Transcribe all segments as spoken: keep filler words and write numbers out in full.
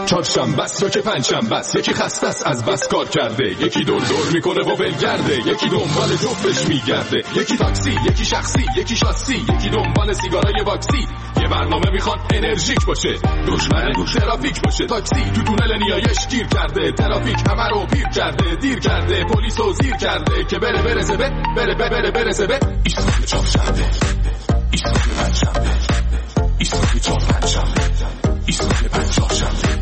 چهارشنبه است یا که پنجشنبه است، یکی خسته است از بس کار کرده، یکی دور دور میکنه و ولگرده، یکی دنبال جفتش میگرده، یکی تاکسی، یکی شخصی، یکی شاسی، یکی دنبال سیگارای باکسی. یه برنامه میخواد انرژیک باشه، دشمن ترافیک باشه. تاکسی تو تونل نیایش گیر کرده، ترافیک همه رو پیر کرده، دیر کرده، پلیسو زیر کرده که بره برسه به بره بره برسه به ایستگاه چهارشنبه، ایستگاه پنجشنبه، ایستگاه چهارشنبه، ایستگاه پنجشنبه.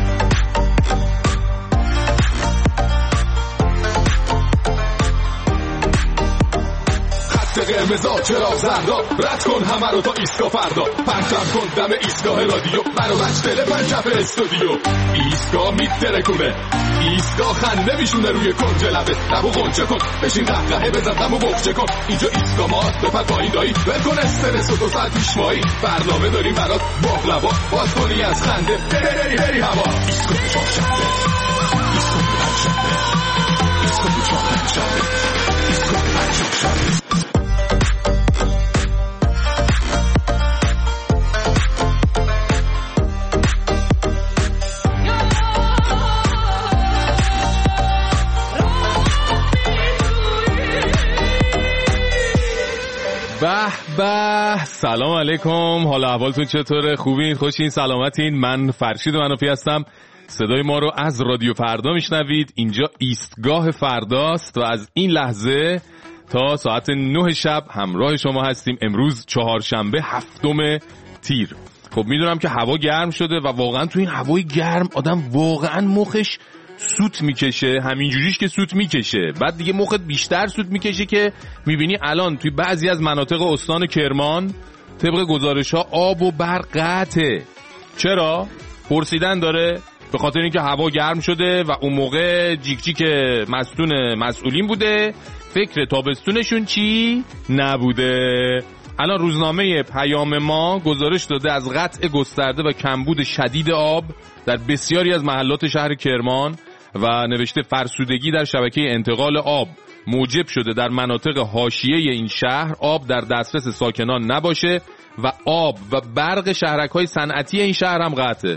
قرمزا چراغ زردا، رد کن همه رو تا ایستگاه فردا، پرچم کن دم ایستگاه رادیو، برو بچ دل پنجف استودیو. ایستگاه میترکونه، ایستگاه خنده میشونه روی کنج لبه، لبو غنچه کن بشین قهقهه بزن دمو بخچه کن. اینجا ایستگاه ماست بپر پایین دایی، ول کن استرس و دو ساعت پیشمایی، برنامه داریم برات باقلوا، باز کنی از خنده بری بری هوا. ایستگاه چهارشنبه، ایستگاه پنجشنبه، ایستگاه چهارشنبه، ایستگاه پنجشنبه. به به، سلام علیکم، حال احوالتون چطوره؟ خوبین؟ خوشین؟ سلامتین؟ من فرشید منافی هستم. صدای ما رو از رادیو فردا میشنوید. اینجا ایستگاه فرداست و از این لحظه تا ساعت نه شب همراه شما هستیم. امروز چهارشنبه هفتم تیر. خب میدونم که هوا گرم شده و واقعا تو این هوای گرم آدم واقعا مخش سوت میکشه، همینجوریش که سوت میکشه، بعد دیگه مخت بیشتر سوت میکشه که میبینی الان توی بعضی از مناطق استان کرمان طبق گزارش ها آب و برق قطعه. چرا؟ پرسیدن داره، به خاطر اینکه هوا گرم شده و اون موقع جیک جیک مستون مسئولین بوده، فکر تابستونشون چی نبوده. الان روزنامه پیام ما گزارش داده از قطع گسترده و کمبود شدید آب در بسیاری از محلات شهر کرمان و نوشته فرسودگی در شبکه انتقال آب موجب شده در مناطق حاشیه این شهر آب در دسترس ساکنان نباشه و آب و برق شهرک‌های صنعتی این شهر هم قطعه.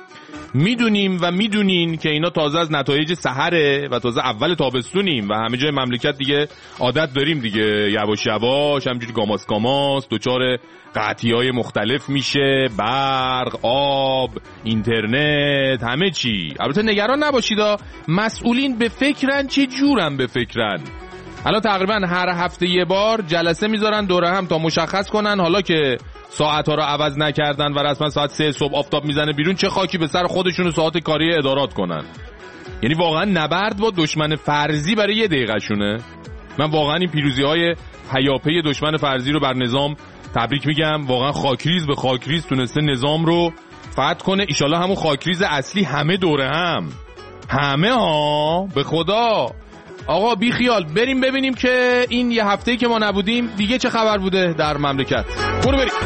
میدونیم و میدونین که اینا تازه از نتایج سحره و تازه اول تابستونیم و همه جای مملکت دیگه عادت داریم دیگه، یواش یواش همجوری گاماس گاماس دوچار قطعی‌های مختلف میشه، برق، آب، اینترنت، همه چی. البته نگران نباشید، مسئولین به فکرن، چه جورن به فکرن. الان تقریبا هر هفته یه بار جلسه میذارن دوره هم تا مشخص کنن حالا که ساعت‌ها رو عوض نکردن و رسما ساعت سه صبح آفتاب میزنه بیرون، چه خاکی به سر خودشون و ساعت کاری ادارات کنن. یعنی واقعا نبرد با دشمن فرضی برای یه دقیقه شونه. من واقعا این پیروزی‌های پیاپی دشمن فرضی رو بر نظام تبریک میگم. واقعا خاکریز به خاکریز تونسته نظام رو فتح کنه. ایشالله همون خاکریز اصلی همه دوره هم همه ها به خدا. آقا بی خیال بریم ببینیم که این یه هفته‌ای که ما نبودیم دیگه چه خبر بوده در مملکت. برو بریم.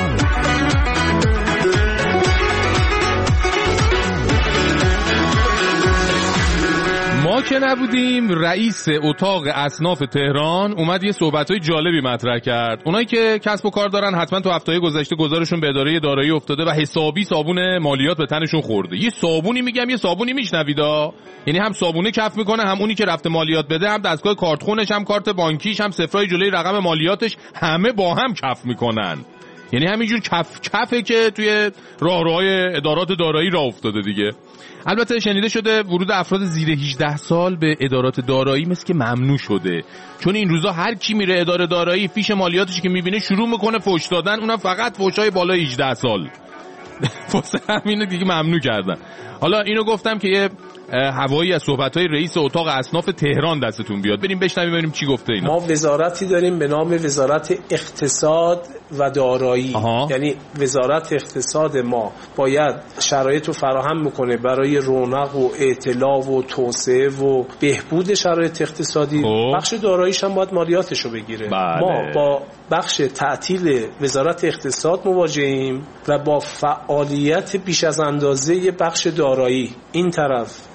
ما که نبودیم رئیس اتاق اصناف تهران اومد یه صحبت‌های جالبی مطرح کرد. اونایی که کسب و کار دارن حتما تو هفته‌های گذشته گزارشون به اداره دارایی افتاده و حسابی صابون مالیات به تنشون خورده. یه صابونی میگم یه صابونی میشنویدا، یعنی هم صابونه کف میکنه، هم اونی که رفته مالیات بده، هم دستگاه کارتخونش، هم کارت بانکیش، هم صفرای جلوی رقم مالیاتش، همه با هم کف میکنن. یعنی همینجور کف کفه که توی راهروهای ادارات دارایی راه افتاده دیگه. البته شنیده شده ورود افراد زیر هجده سال به ادارات دارایی مثل که ممنوع شده، چون این روزا هر کی میره اداره دارایی فیش مالیاتش که میبینه شروع میکنه فحش دادن، اونم فقط فحشای بالای هجده سال. واسه همین دیگه ممنوع کردن. حالا اینو گفتم که یه هوایی از صحبت‌های رئیس اتاق اصناف تهران دستتون بیاد، بریم بشنویم ببینیم چی گفته اینا. ما وزارتی داریم به نام وزارت اقتصاد و دارایی. آها. یعنی وزارت اقتصاد ما باید شرایط رو فراهم میکنه برای رونق و اطلاع و توسعه و بهبود شرایط اقتصادی. خوب. بخش داراییش هم باید مالیاتش رو بگیره. بله. ما با بخش تعطیل وزارت اقتصاد مواجهیم و با فعالیت بیش از اندازه بخش دارایی. این طرف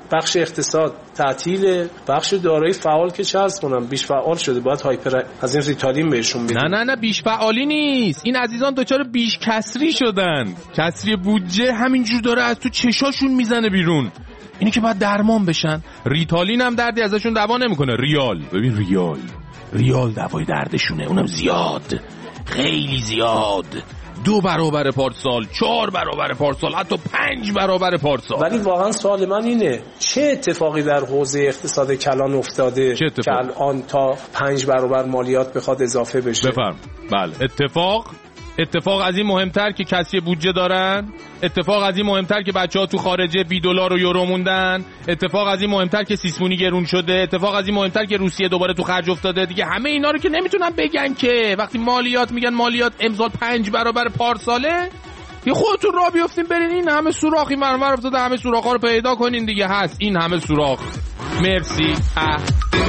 بخش اقتصاد تعطیل، بخش دارایی فعال که چه عرض کنم بیش فعال شده، باید هایپر از این ریتالین بهشون بدیم. نه نه نه بیش فعالی نیست، این عزیزان دچار بیش کسری شدن، کسری بودجه همینجور داره از تو چشاشون میزنه بیرون. اینی که باید درمان بشن. ریتالین هم دردی ازشون دوا نمیکنه. ریال، ببین ریال ریال دوای دردشونه، اونم زیاد، خیلی زیاد، دو برابر پارسال، چهار برابر پارسال، حتی پنج برابر پارسال. ولی واقعا سوال من اینه چه اتفاقی در حوزه اقتصاد کلان افتاده که الان تا پنج برابر مالیات بخواد اضافه بشه؟ بفرم. بله اتفاق اتفاق از این مهمتر که کسری بودجه دارن، اتفاق از این مهمتر که بچه‌ها تو خارجه بی دلار و یورو موندن، اتفاق از این مهمتر که سیسمونی گرون شده، اتفاق از این مهمتر که روسیه دوباره تو خرج افتاده. دیگه همه اینا رو که نمیتونن بگن که وقتی مالیات میگن مالیات امسال پنج برابر پارساله، یه خودتون راه بیافتین برین این همه سوراخی مرمر افتاده، همه سوراخ‌ها رو پیدا کنین دیگه. هست این همه سوراخ. مرسی. اه.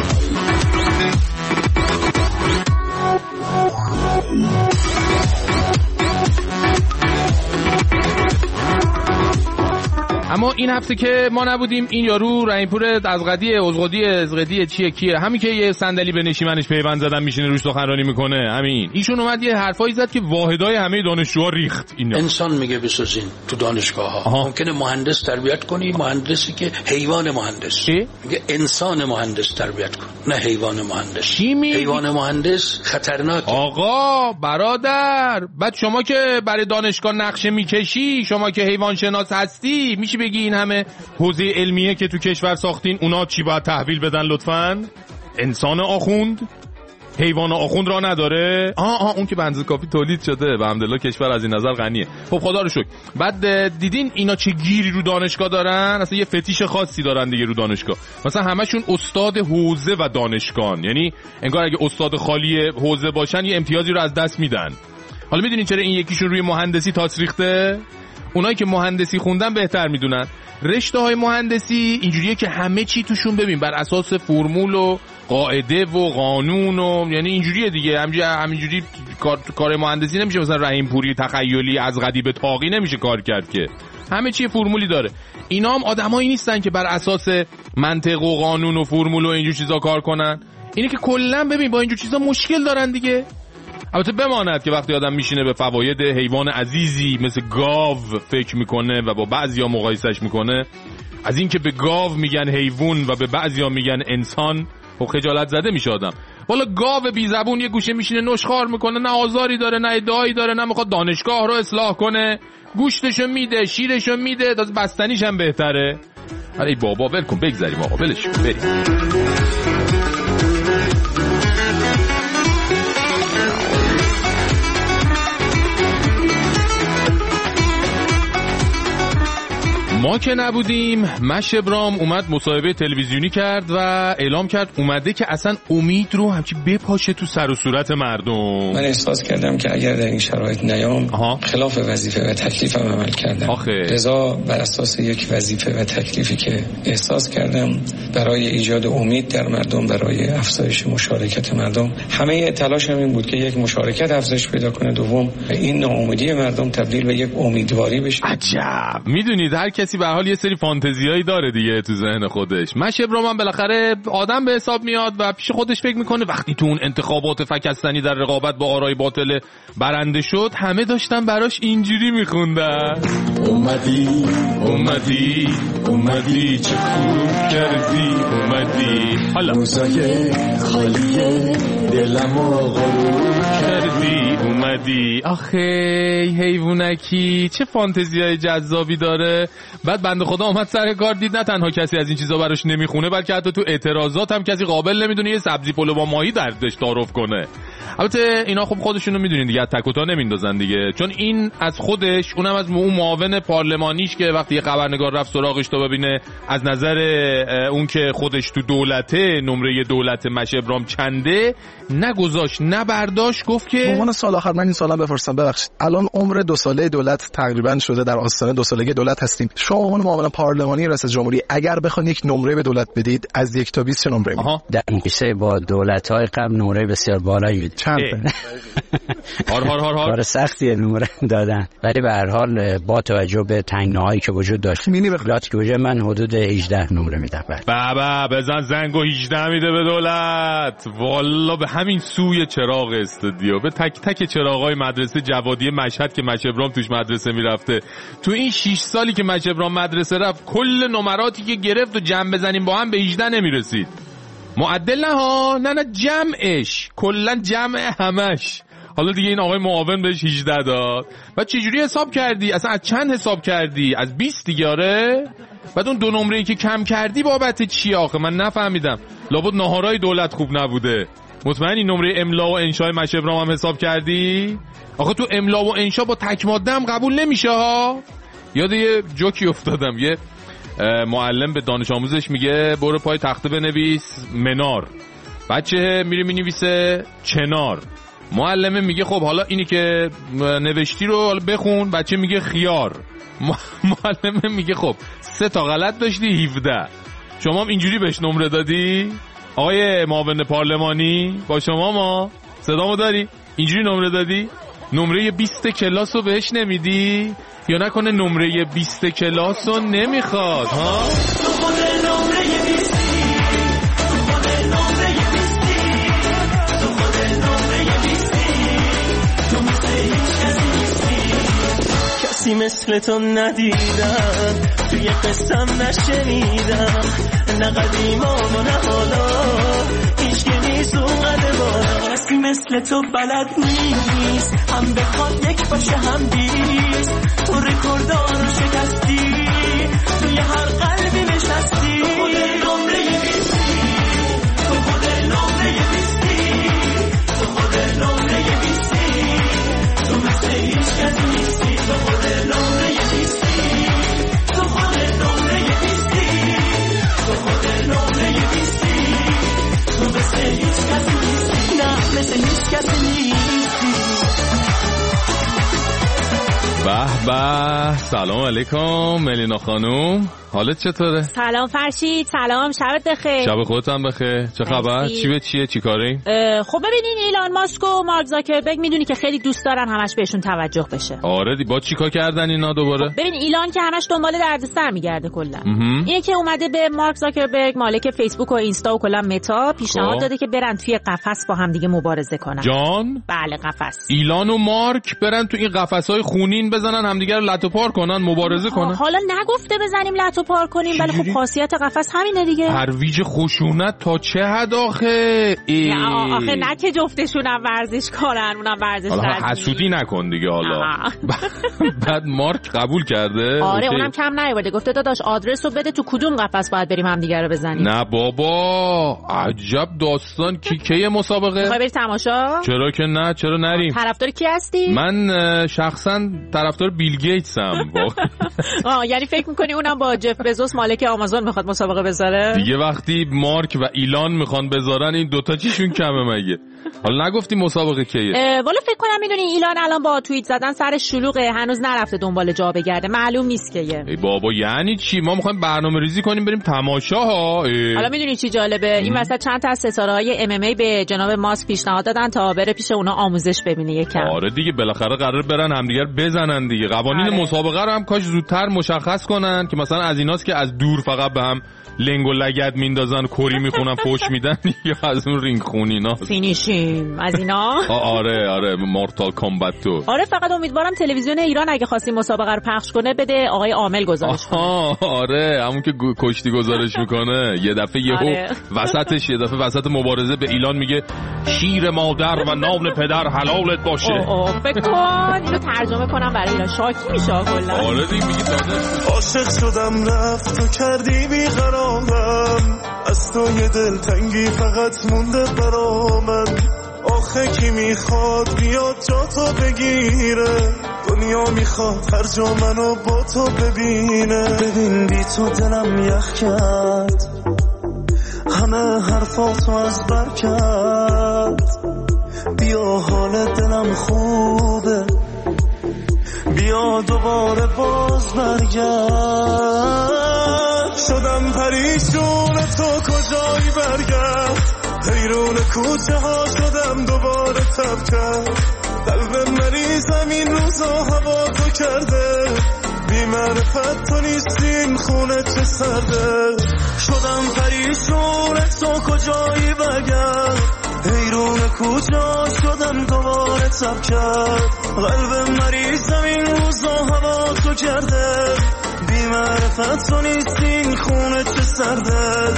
اما این هفته که ما نبودیم، این یارو رحیمپور ازغدی ازغدی ازغدی چیه کیه، همین که یه صندلی به نشیمنش پیوند زدن میشینه روش سخنرانی میکنه، همین ایشون اومد یه حرفایی زد که واحدای همه دانشجوها ریخت. اینا انسان میگه بسازین تو دانشگاه‌ها، ممکنه مهندس تربیت کنی، مهندسی که حیوان مهندس چی؟ میگه انسان مهندس تربیت کن، نه حیوان مهندس. حیوان مهندس خطرناکه. آقا برادر، بعد شما که برای دانشگاه نقشه میکشی، شما که حیوان شناس هستی، میشه بگی این همه حوزه علمیه که تو کشور ساختین اونا چی باید تحویل بدن لطفاً؟ انسان آخوند؟ حیوان آخوند را نداره؟ آه آه اون که به اندازه کافی تولید شده، به الحمدلله کشور از این نظر غنیه. خب خدا رو شکر. بعد دیدین اینا چه گیری رو دانشگاه دارن؟ اصلا یه فتیش خاصی دارن دیگه رو دانشگاه. مثلا همشون استاد حوزه و دانشگاه، یعنی انگار اگه استاد خالی حوزه باشن یه امتیازی رو از دست میدن. حالا میدونین چرا این یکیشون روی مهندسی تاس ریخته؟ اونایی که مهندسی خوندن بهتر میدونن. رشته های مهندسی اینجوریه که همه چی توشون ببین بر اساس فرمول و قاعده و قانون و یعنی اینجوریه دیگه. همینجوری همینجوری کار کار مهندسی نمیشه مثلا رحیمپوری تخیلی از قدی به طاقی نمیشه کار کرد که. همه چی فرمولی داره. اینا هم آدمایی نیستن که بر اساس منطق و قانون و فرمول و اینجور چیزا کار کنن. اینه که کلا ببین با اینجور چیزا مشکل دارن دیگه. البته بماند که وقتی آدم میشینه به فواید حیوان عزیزی مثل گاو فکر میکنه و با بعضیا مقایسش میکنه، از این که به گاو میگن حیوان و به بعضیا میگن انسان، خب خجالت زده میشه آدم. والا گاو بی زبون یه گوشه میشینه نشخوار میکنه، نه آزاری داره نه ادعایی داره، نه میخواد دانشگاه رو اصلاح کنه، گوشتشو میده، شیرشو میده، داز بستنیش هم بهتره. ای بابا ول کن بگذریم آقا، ولش کن بریم. ما که نبودیم، مش ابرام اومد مصاحبه تلویزیونی کرد و اعلام کرد اومده که اصلا امید رو همچی بپاشه تو سر و صورت مردم. من احساس کردم که اگر در این شرایط نیام آها. خلاف وظیفه و تکلیفم عمل کردم. لذا بر اساس یک وظیفه و تکلیفی که احساس کردم برای ایجاد امید در مردم، برای افزایش مشارکت مردم، همه تلاشم این بود که یک مشارکت افزایش پیدا کنه، دوم این ناامیدی مردم تبدیل به یک امیدواری بشه. عجب. میدونید هر کسی به هر حال یه سری فانتزیایی داره دیگه تو ذهن خودش. مش ابرام هم بالاخره آدم به حساب میاد و پیش خودش فکر میکنه وقتی تو اون انتخابات فکستنی در رقابت با آرای باطل برنده شد، همه داشتن براش اینجوری میخوندن: اومدی اومدی اومدی چه خوب کردی اومدی، حالا موزای خالیه دلمو غروب کردی اومدی. آخه حیوانکی چه فانتزیای جذابی داره. بعد بنده خدا اومد سر کار، دید نه تنها کسی از این چیزا براش نمیخونه، بلکه حتی تو اعتراضات هم کسی قابل نمیدونه یه سبزی پلو با ماهی دردش تعارف کنه. البته اینا خب خودشونو میدونین دیگه، تک و تا نمیندازن دیگه، چون این از خودش، اونم از اون معاون پارلمانیش که وقتی یه خبرنگار رفت سراغش تا ببینه از نظر اون که خودش تو دولته نمره دولت مش ابرام چنده، نگذاش نه برداشت، گفت که عنوان سال آخر من این سوالا بپرسم، ببخشید الان عمر دو ساله دولت تقریبا شده، در آستانه دو سالگی دولت هستیم، شما عنوان معاون پارلمانی رئیس جمهوری اگر بخواید یک نمره به دولت بدید از یک تا بیست چه نمره میدید؟ در مقایسه با دولت‌های قبل نمره بسیار بالایی نمیده. چند هار هار هار هار کار سختیه نمره دادن، ولی به هر حال با توجه به تنگناهایی که وجود داشت مینی بخلات که وجود من حدود هجده نمره میدم. بابا بزن زنگو هجده میده به دولت. والا به همین سوی چراغ استودیو، به تک تک چراغای مدرسه جوادی مشهد که مشبرام توش مدرسه میرفته، تو این شش سالی که مشبرام مدرسه رفت کل نمراتی که گرفت و جمع بزنیم با هم به هجده نمیرسید. معدل نه ها، نه نه جمعش، کلا جمع همش. حالا دیگه این آقای معاون بهش هجده داد. بعد چجوری حساب کردی؟ اصلا از چند حساب کردی؟ از بیست دیگه. آره. بعد اون دو نمره‌ای که کم کردی بابت چی آخه؟ من نفهمیدم. لابد ناهارای دولت خوب نبوده. مطمئنی نمره املا و انشای مشبرام هم حساب کردی؟ آخه تو املا و انشا با تک ماده هم قبول نمیشه ها. یاد یه جوکی افتادم. یه معلم به دانش آموزش میگه برو پای تخته بنویس منار. بچه میره مینویسه چنار. معلمه میگه خب حالا اینی که نوشتی رو حالا بخون. بچه میگه خیار. معلمه میگه خب سه تا غلط داشتی هفده. شما هم اینجوری بهش نمره دادی؟ آقای معاون پارلمانی با شما ما صدامو داری؟ اینجوری نمره دادی؟ نمره بیست کلاس رو بهش نمیدی؟ یا نکنه نمره بیست کلاس رو نمیخواد ها؟ کسی مثل تو ندیدم، توی قصم نشنیدم، نه قدیمام و نه حالا هیچ که نیست اونقدر بالا. کسی مثل تو بلد نیست، هم بخواد یک باشه هم بیست. تو رکوردار رو شکستی، توی هر قلبی نشستی. تو خود نمره بیستی، تو خود نمره بیستی، تو خود نمره بیستی. تو مثل هیچ کسی نیستی. تو خود نمره بیستی، تو خود نمره بیستی، تو خود نمره بیستی. تو مثل هیچ کسی نیستی. نه مثل هیچ کسی نیستی. به به. سلام علیکم ملینا خانوم، حالت چطوره؟ سلام فرشید. سلام، شبت بخیر. شب خودت هم بخیر. چه خبر؟ چی به چیه؟ چی کاری؟ خب ببینین ایلان ماسک و مارک زاکربرگ میدونی که خیلی دوست دارن همش بهشون توجه بشه. آره دی. با چیکار کردن اینا دوباره؟ خب ببین ایلان که همش دنبال دردسر میگرده کلا. اینه که اومده به مارک زاکربرگ مالک فیسبوک و اینستا و کلا متا پیشنهاد داده که برن توی قفس با هم دیگه مبارزه کنن. جان؟ بله قفس. ایلان و مارک برن تو این قفس‌های خونین بزنن همدیگه رو لتو پار کنن، مبارزه کنن. حالا نگفته بزنیم لتو پار کنیم، ولی خب خاصیت قفس همینه دیگه. ترویج خشونت تا چه حد آخه؟ نه آخه نه که جفتشون هم ورزش کنن، اونم ورزش حالا حسودی نکن دیگه. حالا بعد مارک قبول کرده. آره اونم کم نیورده، گفته داداش آدرس رو بده تو کدوم قفس باید بریم هم دیگه رو بزنیم. نه بابا عجب داستان. کی کی مسابقه؟ میخوای بری تماشا؟ چرا که نه، چرا نریم. طرفدار کی هستی؟ من شخصا طرفدار بیل گیتسم. آه یعنی فکر می‌کنی اونم با جف بزوس مالک آمازون میخواد مسابقه بذاره؟ دیگه وقتی مارک و ایلان میخوان بذارن این دوتا چیشون کمه مگه؟ حالا نگفتی مسابقه کیه؟ والا فکر کنم میدونی ایلان الان با توییت زدن سر شلوغه، هنوز نرفته دنبال جا بگرده، معلوم نیست که یه. ای بابا یعنی چی؟ ما میخوایم برنامه ریزی کنیم بریم تماشا ها. حالا میدونی چی جالبه؟ این وسط چند تا از ستاره‌های ام ام ای به جناب ماسک پیشنهاد دادن تا بره پیش اونا آموزش ببینه یکم. آره دیگه بالاخره قرار برن همدیگر بزنن دیگه. قوانین آره. مسابقه رو هم کاش زودتر مشخص کنن که مثلا از ایناست که از دور فقط به هم لنگ و لگد میندازن، کری میخونن، فوش میدن، یا از اون رینگ خونینا فینیشیم از اینا. آره آره مورتال کامبت تو. آره فقط امیدوارم تلویزیون ایران اگه خواستی مسابقه رو پخش کنه بده آقای عامل گزارش کنه. آره همون که کشتی گزارش میکنه یه دفعه یهو آره. وسطش یه دفعه وسط مبارزه به ایلان میگه شیر مادر و نان پدر حلالت باشه. اوه اوه فکر کن اینو ترجمه کنم برای اینا شاکی میشه کلا. آره دیگه میگه عاشق شدم رفت تو کردی بیقرارم، از تو یه دلتنگی فقط مونده برامن. آخه کی میخواد بیاد جا تو بگیره، دنیا میخواد هر جا منو با تو ببینه. ببین بی تو دلم یخ کرد، همه حرفاتو از بر کرد. بیا حال دلم خوبه، بیا دوباره باز برگرد. شدم پریشون تو کجایی برگرد، حیرون کوچه ها شدم دوباره تب کرد قلب مریض همین روزا هوا تو کرده بی معرفت تو نیستین خونه چه سرده شدم پریشون تو کجایی بگرد حیرون کجا شدم دوباره تب کرد قلب مریض همین روزا هوا تو کرده بی معرفت تو نیستین خونه چه سرده.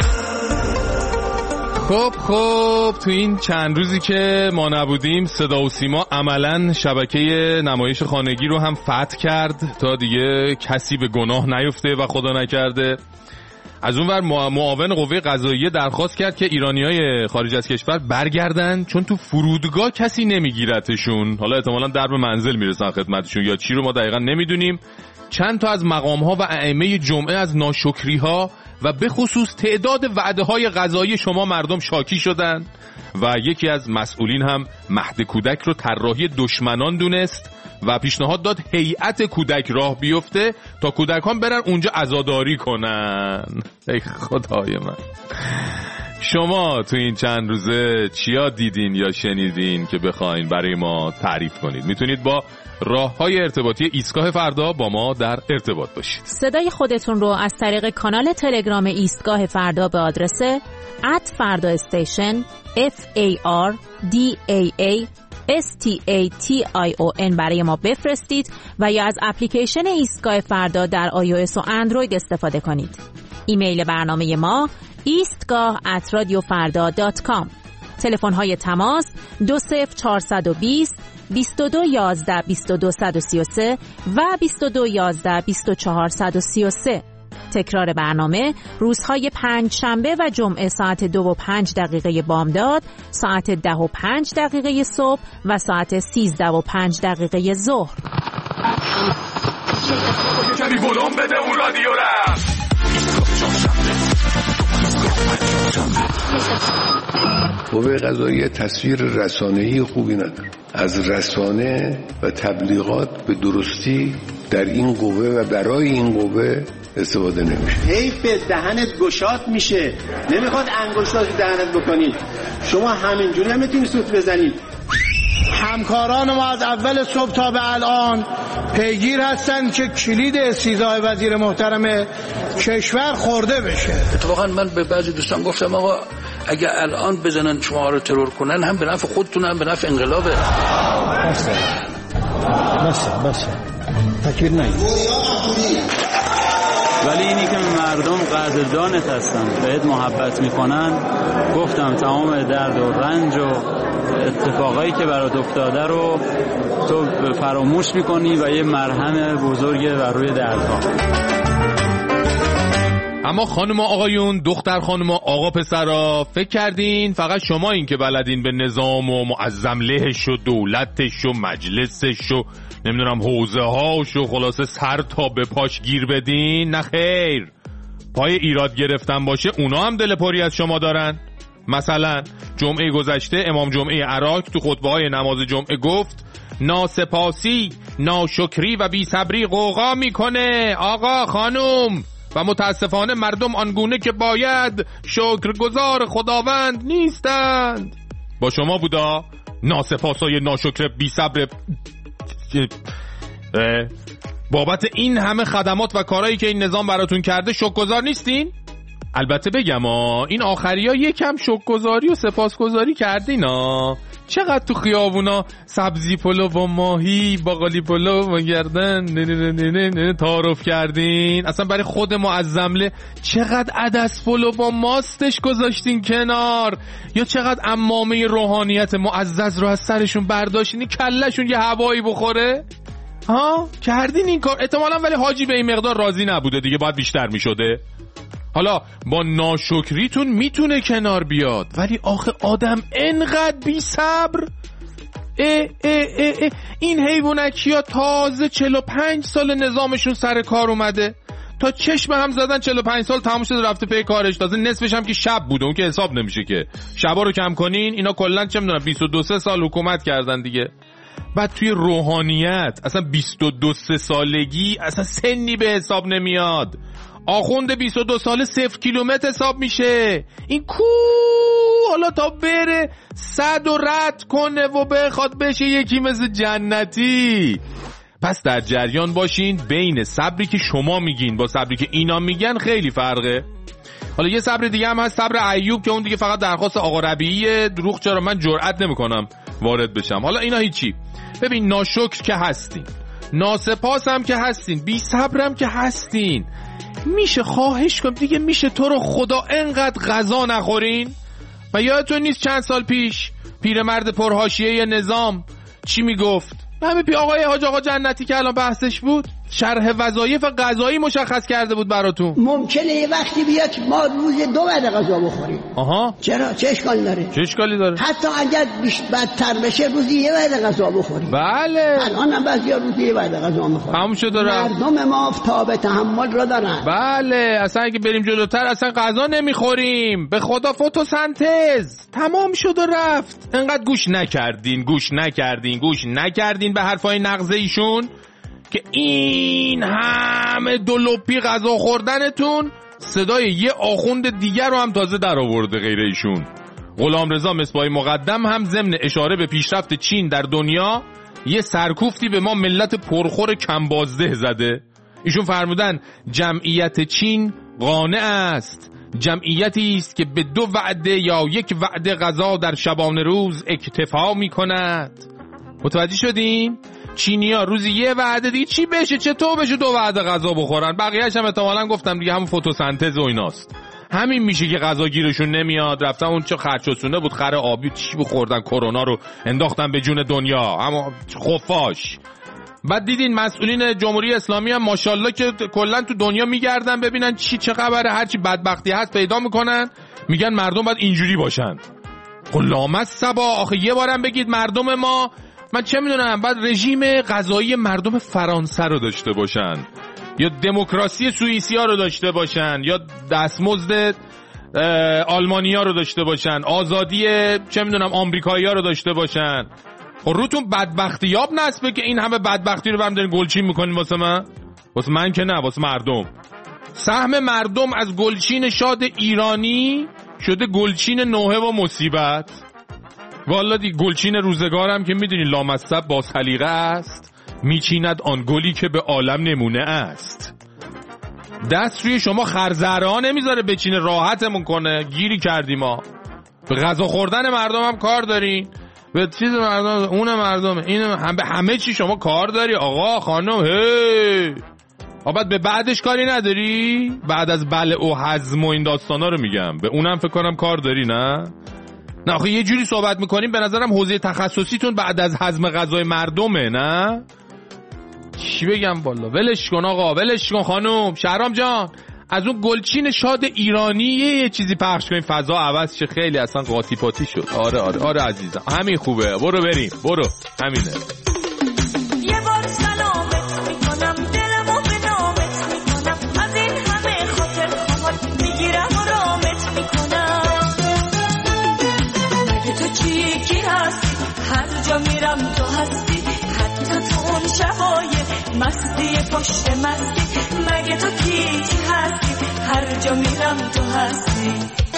خب خب تو این چند روزی که ما نبودیم صدا و سیما عملاً شبکه نمایش خانگی رو هم فتح کرد تا دیگه کسی به گناه نیفته و خدا نکرده. از اون ور معاون قوه قضاییه درخواست کرد که ایرانیای خارج از کشور برگردن چون تو فرودگاه کسی نمیگیرتشون. حالا احتمالاً درب منزل میرسن خدمتشون یا چی رو ما دقیقاً نمیدونیم. چند تا از مقام‌ها و ائمه جمعه از ناشکری‌ها و به خصوص تعداد وعده‌های غذایی شما مردم شاکی شدن و یکی از مسئولین هم مهد کودک رو طراحی دشمنان دونست و پیشنهاد داد هیئت کودک راه بیفته تا کودکان برن اونجا عزاداری کنن. ای خدای من، شما تو این چند روزه چیا دیدین یا شنیدین که بخواین برای ما تعریف کنید؟ میتونید با راه‌های ارتباطی ایستگاه فردا با ما در ارتباط باشید. صدای خودتون رو از طریق کانال تلگرام ایستگاه فردا به آدرس ات فردا استیشن اف ای آر دی ای ای اس تی ای تی آی او ان برای ما بفرستید و یا از اپلیکیشن ایستگاه فردا در آی او اس و اندروید استفاده کنید. ایمیل برنامه ما ایستگاه ات رادیو فردا دات کام. تلفن های تماس دو صفر چهارصد و بیست بیست و دو یازده بیست و دو صد و سی و سه و بیست و دو یازده بیست و چهار صد و سی و سه. تکرار برنامه روزهای پنج شنبه و جمعه ساعت دو و پنج دقیقه بامداد، ساعت ده و پنج دقیقه صبح و ساعت سیزده و پنج دقیقه ظهر. کمی بلوم بده اون رادیو را. قوه قضاییه تصویر رسانه‌ای خوبی نداره. از رسانه و تبلیغات به درستی در این قوه و برای این قوه استفاده نمیشه. حیف دهنت گشاد میشه، نمیخواد انگشتات دهنت بکنید. شما همینجوری هم میتونید سوت بزنید. همکاران ما از اول صبح تا به الان پیگیر هستن که کلید استیضاح وزیر محترم کشور خورده بشه. اتفاقا من به بعضی دوستان گفتم آقا اگه الان بزنن شما رو ترور کنن هم به نفع خودتون هم به نفع انقلابه. بسه بسه بسه تکبیر نگید. ولی اینی که مردم قدردانت هستن، بهت محبت میکنن، گفتم تمام درد و رنج و اتفاقایی که برات افتاده رو تو فراموش میکنی و یه مرهم بزرگه بر روی دردها. اما خانم آقایون، دختر خانم آقا پسرا، فکر کردین فقط شما این که بلدین به نظام و معظم لهش و دولتش و مجلسش و نمیدونم حوزه هاش و خلاصه سر تا به پاش گیر بدین؟ نه خیر، پای ایراد گرفتن باشه اونا هم دل پری از شما دارن. مثلا جمعه گذشته امام جمعه عراق تو خطبه های نماز جمعه گفت ناسپاسی، ناشکری و بیصبری غوغا میکنه آقا خانوم و متاسفانه مردم آنگونه که باید شکرگزار خداوند نیستند. با شما بودا ناسپاسای ناشکر بیصبر بابت این همه خدمات و کارهایی که این نظام براتون کرده شکرگزار نیستین؟ البته بگم ها این آخری ها یکم شکرگزاری و سپاسگزاری کردین ها. چقدر تو خیابونا سبزی پلو و ماهی باقالی پلو و گردن تعارف کردین. اصلا برای خود معظمله چقدر عدس پلو با ماستش گذاشتین کنار، یا چقدر عمامه روحانیت معزز رو از سرشون برداشتین کلشون یه هوایی بخوره. ها کردین این کار احتمالاً، ولی حاجی به این مقدار راضی نبوده دیگه، باید بیشتر میشده. حالا با ناشکریتون میتونه کنار بیاد، ولی آخه آدم انقدر بی صبر. اه اه اه اه. این حیوانکی ها تازه چهل و پنج سال نظامشون سر کار اومده، تا چشم هم زدن چهل و پنج سال تموم شده رفته پی کارش. تازه نصفش هم که شب بوده، اون که حساب نمیشه که. شبا رو کم کنین، اینا کلا چه میدونم بیست و دو سال حکومت کردن دیگه. بعد توی روحانیت اصلا بیست و دو سالگی اصلا سنی به حساب نمیاد. آخوند بیست و دو ساله صفر کیلومتر حساب میشه. این کو حالا تا بره صد و رد کنه و بخواد بشه یکی مثل جنتی. پس در جریان باشین بین صبری که شما میگین با صبری که اینا میگن خیلی فرقه. حالا یه صبر دیگه هم هست، صبر ایوب، که اون دیگه فقط درخواست آقا ربیعیه. دروغ چرا، من جرئت نمیکنم وارد بشم. حالا اینا هیچی. ببین ناشکر که هستین، ناسپاس هم که هستین، بی صبرم که هستین، میشه خواهش کنم دیگه میشه تو رو خدا انقدر غذا نخورین؟ و یادتون نیست چند سال پیش پیرمرد پرحاشیه نظام چی میگفت؟ همه پی آقای حاج آقا جنتی که الان بحثش بود شرح وظایف غذایی مشخص کرده بود براتون. ممکنه یه وقتی بیاد ما روز دو وعده غذا بخوریم. آها. چرا؟ چه اشکالی داره؟ چه اشکالی داره؟ حتی اگر بدتر بشه روزی یه وعده غذا بخوریم. بله. الان هم بعضیا روزی یه وعده غذا میخورن. تموم شد. مردم ما تاب تحمل را دارن. بله، اصلا اگه بریم جلوتر اصلا غذا نمیخوریم. به خدا فتوسنتز. تمام شد و رفت. انقدر گوش نکردین، گوش نکردین، گوش نکردین به حرفای نغزه ایشون که این همه دلوپی غذا خوردنتون صدای یه آخوند دیگر رو هم تازه در آورده غیر ایشون. غلامرضا مصباح مقدم هم ضمن اشاره به پیشرفت چین در دنیا یه سرکوفتی به ما ملت پرخور کمبازده زده. ایشون فرمودن جمعیت چین قانع است، جمعیتی است که به دو وعده یا یک وعده غذا در شبانه روز اکتفا می کند. متوجه شدین؟ چینی‌ها روزی یه وعده دیگه چی بشه چطور بشه دو وعده غذا بخورن؟ بقیه‌اش هم احتمالاً گفتم دیگه همون فتوسنتز و ایناست. همین میشه که غذا گیرشون نمیاد. رفتن اون چه خرچوسونه بود، خر آبی چی بخوردن، کرونا رو انداختن به جون دنیا، اما خفاش. بعد دیدین مسئولین جمهوری اسلامی هم ماشاءالله که کلا تو دنیا میگردن ببینن چی چه خبره، هرچی بدبختی هست پیدا میکنن، میگن مردم باید اینجوری باشن. غلام صبا آخه یه بارم بگید مردم ما، من چه میدونم، بعد رژیم غذایی مردم فرانسه رو داشته باشن یا دموکراسی سوئیسیا رو داشته باشن یا دستمزد آلمانیا رو داشته باشن، آزادی چه میدونم آمریکایی‌ها رو داشته باشن. خب روتون بدبختیاب نصبه که این همه بدبختی رو برام دارین گلچین میکنین واسه من؟ واسه من که نه، واسه مردم. سهم مردم از گلچین شاد ایرانی شده گلچین نوحه و مصیبت. والا دی گلچین روزگارم که میدونی لامصب با سلیقه است، میچیند آن گلی که به عالم نمونه است. دست روی شما خرزرها نمیذاره بچینه، راحتمون کنه. گیری کردیم ما. به غذا خوردن مردم هم کار دارین، به چیز مردم، اون مردم، این هم به همه چی شما کار داری آقا خانم. هی بعد به بعدش کاری نداری؟ بعد از بلع و هضم و این داستانا رو میگم، به اونم فکر کنم کار داری. نه نه آخه یه جوری صحبت میکنیم به نظرم حوزه تخصصیتون بعد از هضم غذای مردمه. نه چی بگم والا، ولش کن آقا، ولش کن خانم. شهرام جان از اون گلچین شاد ایرانی یه چیزی پخش کنیم فضا عوض شه. خیلی اصلا قاطی پاتی شد. آره آره آره عزیزم، همین خوبه. برو بریم، برو همینه. یه بار سلامت میکنم، دلمو به نامت میکنم، از این همه خاطر خواهد میگیرم و رامت میکنم. مگه تو چی کی هستی؟ هر جا میرم تو هستی، حتی تو اون شبای مستی پشت مستی. مگه تو کی کی هستی؟ هر جا میرم تو هستی.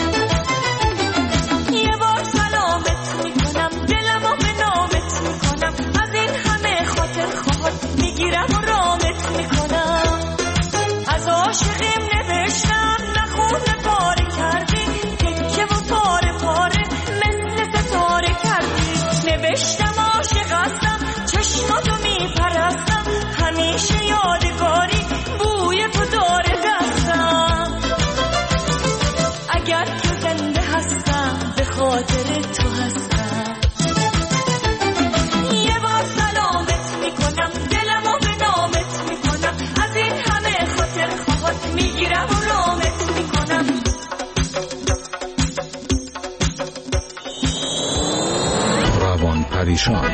یه بار سلامت میکنم، دلمو به نامت میکنم، از این همه خاطر خواهد میگیرم و رامت میکنم. از عاشقیم نوشتم نخونه پاره کردی، تکه و پاره پاره مثل ستاره کردی. نوشتم عاشق هستم، چشماتو میپرستم، همیشه یادگاری بوی تو داره دستم. اگر که زنده هستم به خاطر تو هستم. یه بار سلامت میکنم، دلمو به نامت میکنم، از این همه خاطر خواهد میگیرم و رامت میکنم. روان پریشان.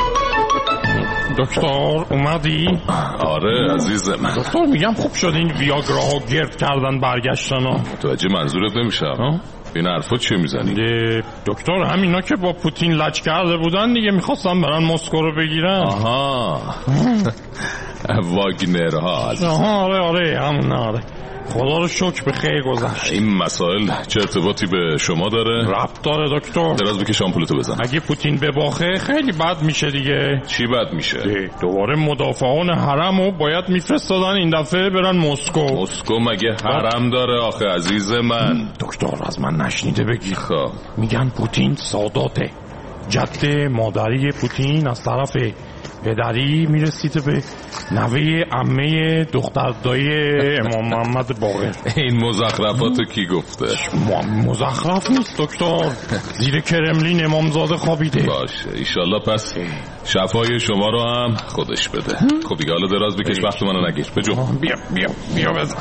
دکتر اومدی؟ آره عزیز من. دکتر میگم خوب شد این ویاگرا ها گرد کردن برگشتن ها. متوجه منظورت نمیشم. این حرفا چی میزنی؟ دکتر همینا که با پوتین لج کرده بودن دیگه میخواستن برن مسکو رو بگیرن. آها واگنرها. آها آره آره همون آره. خدا رو شکر به خیر گذشت. این مسائل چه ارتباطی به شما داره؟ ربط داره دکتر. دراز بکش آمپولتو بزن. اگه پوتین بباخه خیلی بد میشه دیگه. چی بد میشه؟ دوباره مدافعان حرمو باید میفرستادن این دفعه برن مسکو. مسکو مگه حرم داره آخه عزیز من؟ دکتر از من نشنیده بگی. خب میگن پوتین ساداته. جد مادری پوتین از طرف پدری میرسید به نوه عمه دختر دایی امام محمد باقر. این مزخرفاتو کی گفته؟ مزخرف نیست دکتر، زیر کرملین امامزاده خوابیده. باشه ایشالله پس شفای شما رو هم خودش بده. خب دیگه حالا دراز بکش وقت منو نگیر. بجو بیا بیا بیا بزن.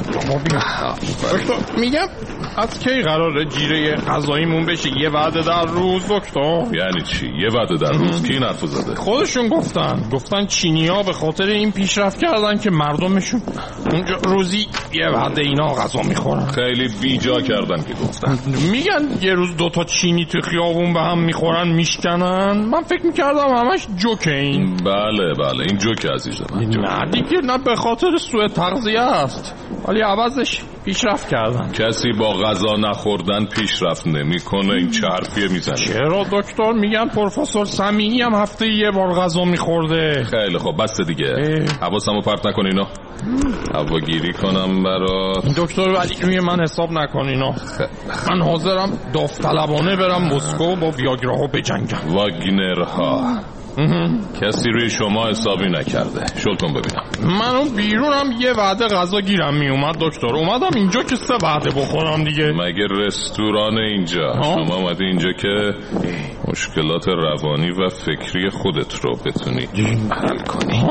دکتر میگم از کی قراره جیره غذاییمون بشه یه وعده در روز دکتر؟ یعنی چی یه وعده در روز؟ کی این حرفو زده؟ خودشون گفتن. گفتن چینی‌ها به خاطر این پیشرفت کردن که مردمشون اونجا روزی یه وعده اینا غذا میخورن. خیلی بیجا کردن که گفتن. میگن یه روز دوتا چینی تو خیابون به هم میخورن میشکنن. من فکر میکردم همش جوکه این. بله بله این جوکه عزیزم. نه دیگه نه به خاطر سوء تغذیه است، ولی عوضش پیشرفت کردن. کسی با غذا نخوردن پیشرفت نمیکنه. این چه حرفیه میزنی؟ چرا دکتر؟ میگن پروفسور سمیعی هم هفته یه بار غذا میخورده. خیلی خب بس دیگه. حواسمو پرت نکن اینا. هواگیری کنم برات دکتر، ولی روی من حساب نکن اینا. من حاضرم داوطلبانه برم مسکو با ویاگراها بجنگم. واگنرها کسی روی شما حسابی نکرده. شل کن ببینم. من اون بیرونم یه وعده غذا گیرم می اومد دکتر. اومدم اینجا که سه وعده بخورم دیگه. مگه رستوران اینجا؟ شما اومدی اینجا که مشکلات روانی و فکری خودت رو بتونی حل کنی.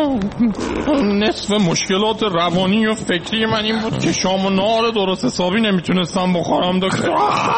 نصف مشکلات روانی و فکری من این بود که شام و نهار درست حسابی نمیتونستم بخورم دکتر.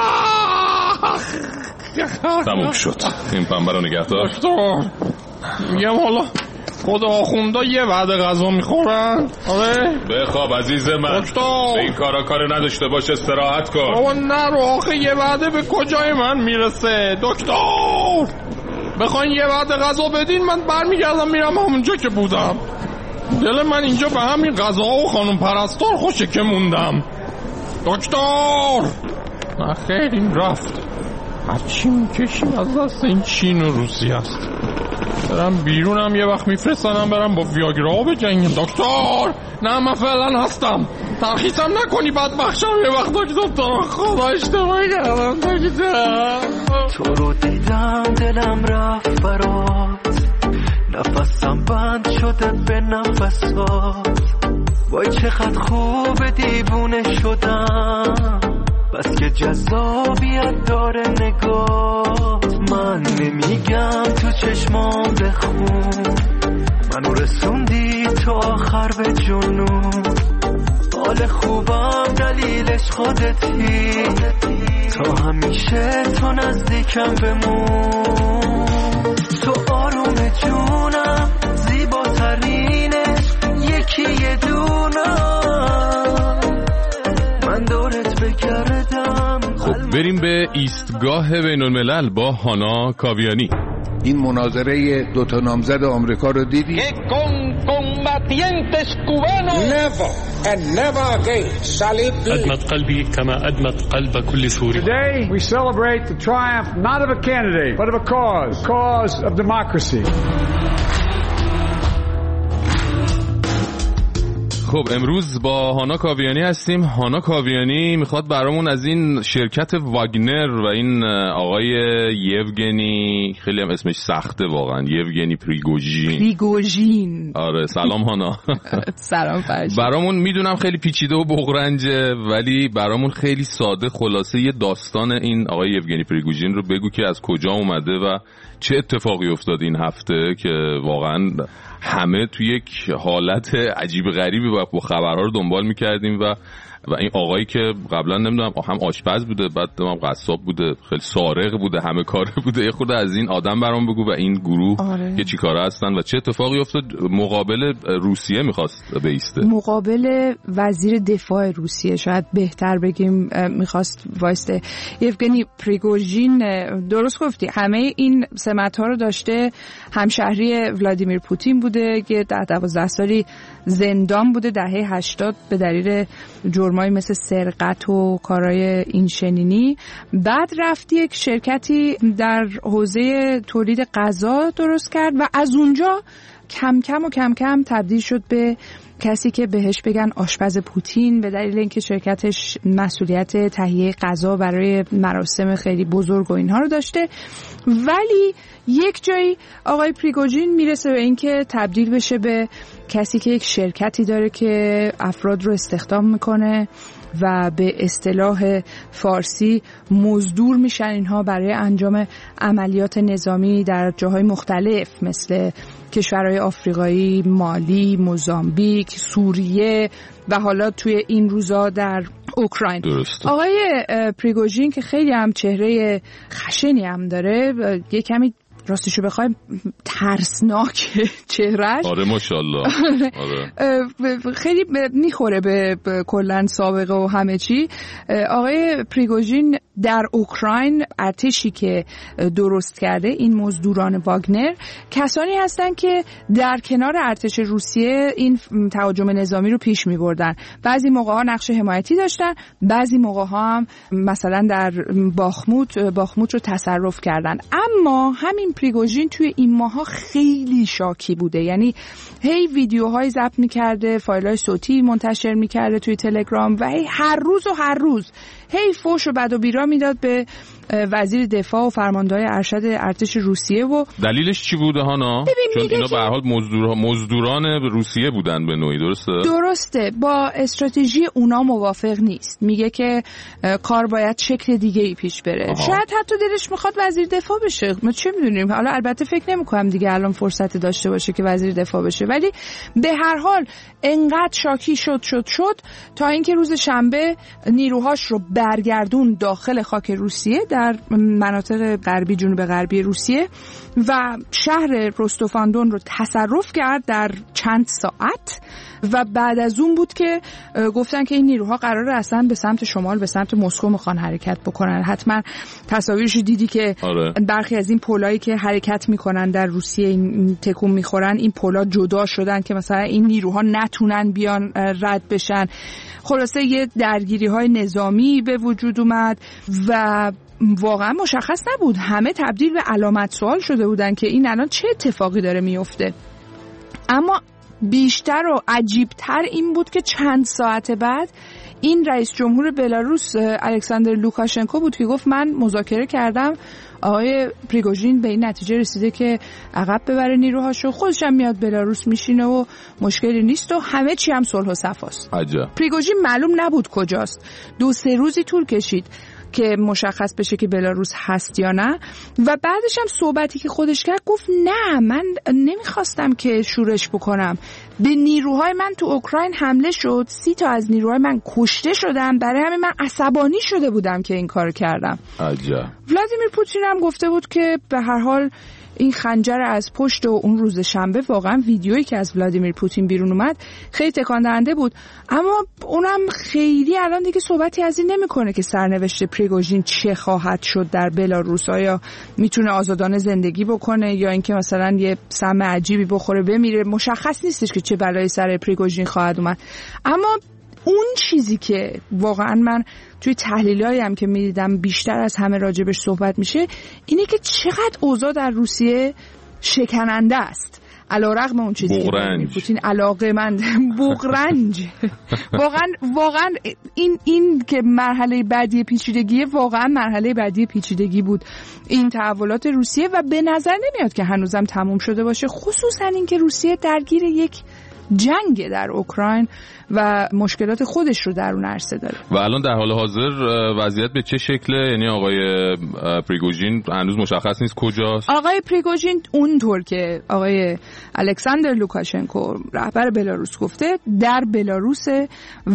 تموم شد. این پنبه رو نگه دار. دکتر میگم حالا خود آخوندا یه وعده غذا میخورن. آره بخواب عزیز من. دکتر این کارا کار نداشته باش، استراحت کن. بابا نرو آخه یه وعده به کجای من میرسه دکتر؟ بخواین یه وعده غذا بدین من برمیگردم میرم همونجا که بودم. دل من اینجا به همین غذا و خانم پرستار خوشه که موندم دکتر. نه خیر این رفت. هرچی میکشیم از دست این چین و روسیه است. برم بیرونم یه وقت میفرستنم برم با ویاگرا بجنگم دکتر. نه من فعلا هستم. ترخیصم نکنی بدبخشم یه وقت دکتر. خدا اشتباهی کردم دکتر. تو رو دیدم دلم رفت برات، نفسم بند شده به نفسات. وای چقدر خوب دیوونه شدم، بس که جذابیت داره نگات. من نمیگم تو چشمام بخون، منو رسوندی تو آخر به جنون. حال خوبم دلیلش خودتی، تا همیشه تو نزدیکم بمون. تو آروم جونم زیباترینش یکی یه دونم، من دورت بگردم. خب بریم به ایستگاه بین الملل با هانا کاویانی. این مناظره دوتا نامزد آمریکا رو دیدی؟ Never and never again shall it be. أدمت قلبي كما أدمت قلب كل سوري. Today we celebrate the triumph not of a candidate but of a cause, cause of democracy. خب امروز با هانا کاویانی هستیم. هانا کاویانی میخواد برامون از این شرکت واگنر و این آقای یوگنی، خیلی هم اسمش سخته واقعا، یوگنی پریگوژین پریگوژین آره سلام هانا. سلام فرشید. برامون میدونم خیلی پیچیده و بغرنجه، ولی برامون خیلی ساده خلاصه یه داستان این آقای یوگنی پریگوژین رو بگو که از کجا اومده و چه اتفاقی افتاد این هفته که واقعا همه توی یک حالت عجیب غریبی با خبرها رو دنبال میکردیم و و این آقایی که قبلا نمیدونم هم آشپز بوده بعد هم قصاب بوده، خیلی سارق بوده، همه کاره بوده. یه خود از این آدم برام بگو و این گروه آره. که چی کاره هستن و چه اتفاقی افتاد. مقابل روسیه میخواست بیسته، مقابل وزیر دفاع روسیه شاید بهتر بگیم میخواست وایسته. یوگنی پریگوژین درست گفتی، همه این سمت ها رو داشته، همشهری ولادیمیر پوتین بوده بوده که ده دوازده سالی زندان بوده دهه هشتاد به دلیل جرمایی مثل سرقت و کارهای این شنینی. بعد رفت یک شرکتی در حوزه تولید غذا درست کرد و از اونجا کم کم و کم کم تبدیل شد به کسی که بهش بگن آشپز پوتین، به دلیل اینکه شرکتش مسئولیت تهیه غذا برای مراسم خیلی بزرگ و اینها رو داشته. ولی یک جایی آقای پریگوژین میرسه به اینکه تبدیل بشه به کسی که یک شرکتی داره که افراد رو استخدام میکنه و به اصطلاح فارسی مزدور میشن اینها برای انجام عملیات نظامی در جاهای مختلف مثل کشورهای آفریقایی، مالی، موزامبیک، سوریه و حالا توی این روزا در اوکراین. درست. آقای پریگوژین که خیلی هم چهره خشنی هم داره، یه کمی راستشو بخوایم ترسناک چهرهش. آره ماشاءالله. آره. خیلی میخوره به کلن سابقه و همه چی. آقای پریگوژین در اوکراین ارتشی که درست کرده، این مزدوران واگنر، کسانی هستن که در کنار ارتش روسیه این تهاجم نظامی رو پیش میبردن. بعضی موقع ها نقش حمایتی داشتن، بعضی موقع ها هم مثلا در باخموت باخموت رو تصرف کردن. اما همین پریگوژین توی این ماها خیلی شاکی بوده، یعنی هی ویدیوهای ضبط میکرده، فایل‌های صوتی منتشر میکرده توی تلگرام و هی هر روز و هر روز هی فوش و بد و بیرا میداد به وزیر دفاع و فرماندهای ارشد ارتش روسیه. و دلیلش چی بوده هانا؟ چون اینا به هر حال مزدور مزدوران روسیه بودن به نوعی. درسته؟ درسته، با استراتژی اونا موافق نیست. میگه که کار باید شکل دیگه ای پیش بره. آها. شاید حتی دلش میخواد وزیر دفاع بشه، ما چه میدونیم. حالا البته فکر نمیکنم دیگه الان فرصت داشته باشه که وزیر دفاع بشه، ولی به هر حال انقدر شاکی شد شد شد تا اینکه روز شنبه نیروهاش رو برگردون داخل خاک روسیه در مناطق غربی جنوب غربی روسیه و شهر رستوف-آن-دون رو تصرف کرد در چند ساعت. و بعد از اون بود که گفتن که این نیروها قراره اصلا به سمت شمال، به سمت مسکو میخوان حرکت بکنن. حتما تصاویرش دیدی که آره. برخی از این پلایی که حرکت میکنن در روسیه این تکون میخورن، این پلا جدا شدن که مثلا این نیروها نتونن بیان رد بشن. خلاصه یه درگیری های نظامی به وجود اومد و واقعا مشخص نبود، همه تبدیل به علامت سوال شده بودن که این الان چه اتفاقی داره میفته. اما بیشتر و عجیبتر این بود که چند ساعت بعد این رئیس جمهور بلاروس الکساندر لوکاشنکو بود که گفت من مذاکره کردم، آقای پریگوژین به این نتیجه رسیده که عقب ببره نیروهاشو، خودش هم میاد بلاروس میشینه و مشکلی نیست و همه چی هم صلح و صفاست. عجب. پریگوژین معلوم نبود کجاست. دو سه روزی طول کشید که مشخص بشه که بلاروس هست یا نه. و بعدش هم صحبتی که خودش کرد، گفت نه من نمیخواستم که شورش بکنم، به نیروهای من تو اوکراین حمله شد، سی تا از نیروهای من کشته شدن، برای همین من عصبانی شده بودم که این کار کردم. عجب. ولادیمیر پوتین هم گفته بود که به هر حال این خنجر از پشت و اون روز شنبه واقعا ویدیویی که از ولادیمیر پوتین بیرون اومد خیلی تکان دهنده بود. اما اونم خیلی الان دیگه صحبتی از این نمیکنه که سرنوشت پریگوژین چه خواهد شد در بلاروس، آیا میتونه آزادانه زندگی بکنه یا اینکه مثلا یه سم عجیبی بخوره بمیره. مشخص نیستش که چه بلایی سر پریگوژین خواهد اومد. اما اون چیزی که واقعا من توی تحلیلایی هم که میدیدم بیشتر از همه راجبش صحبت میشه اینه که چقدر اوضاع در روسیه شکننده است. علیرغم اون چیزی که پوتین علاقه من بغرنج واقعا واقعا این این که مرحله بعدی پیچیدگی، واقعا مرحله بعدی پیچیدگی بود این تحولات روسیه و به نظر نمیاد که هنوزم تموم شده باشه، خصوصا این که روسیه درگیر یک جنگ در اوکراین و مشکلات خودش رو در اون عرصه داره. و الان در حال حاضر وضعیت به چه شکله؟ یعنی آقای پریگوژین هنوز مشخص نیست کجاست. آقای پریگوژین اونطور که آقای الکساندر لوکاشنکو رهبر بلاروس گفته در بلاروسه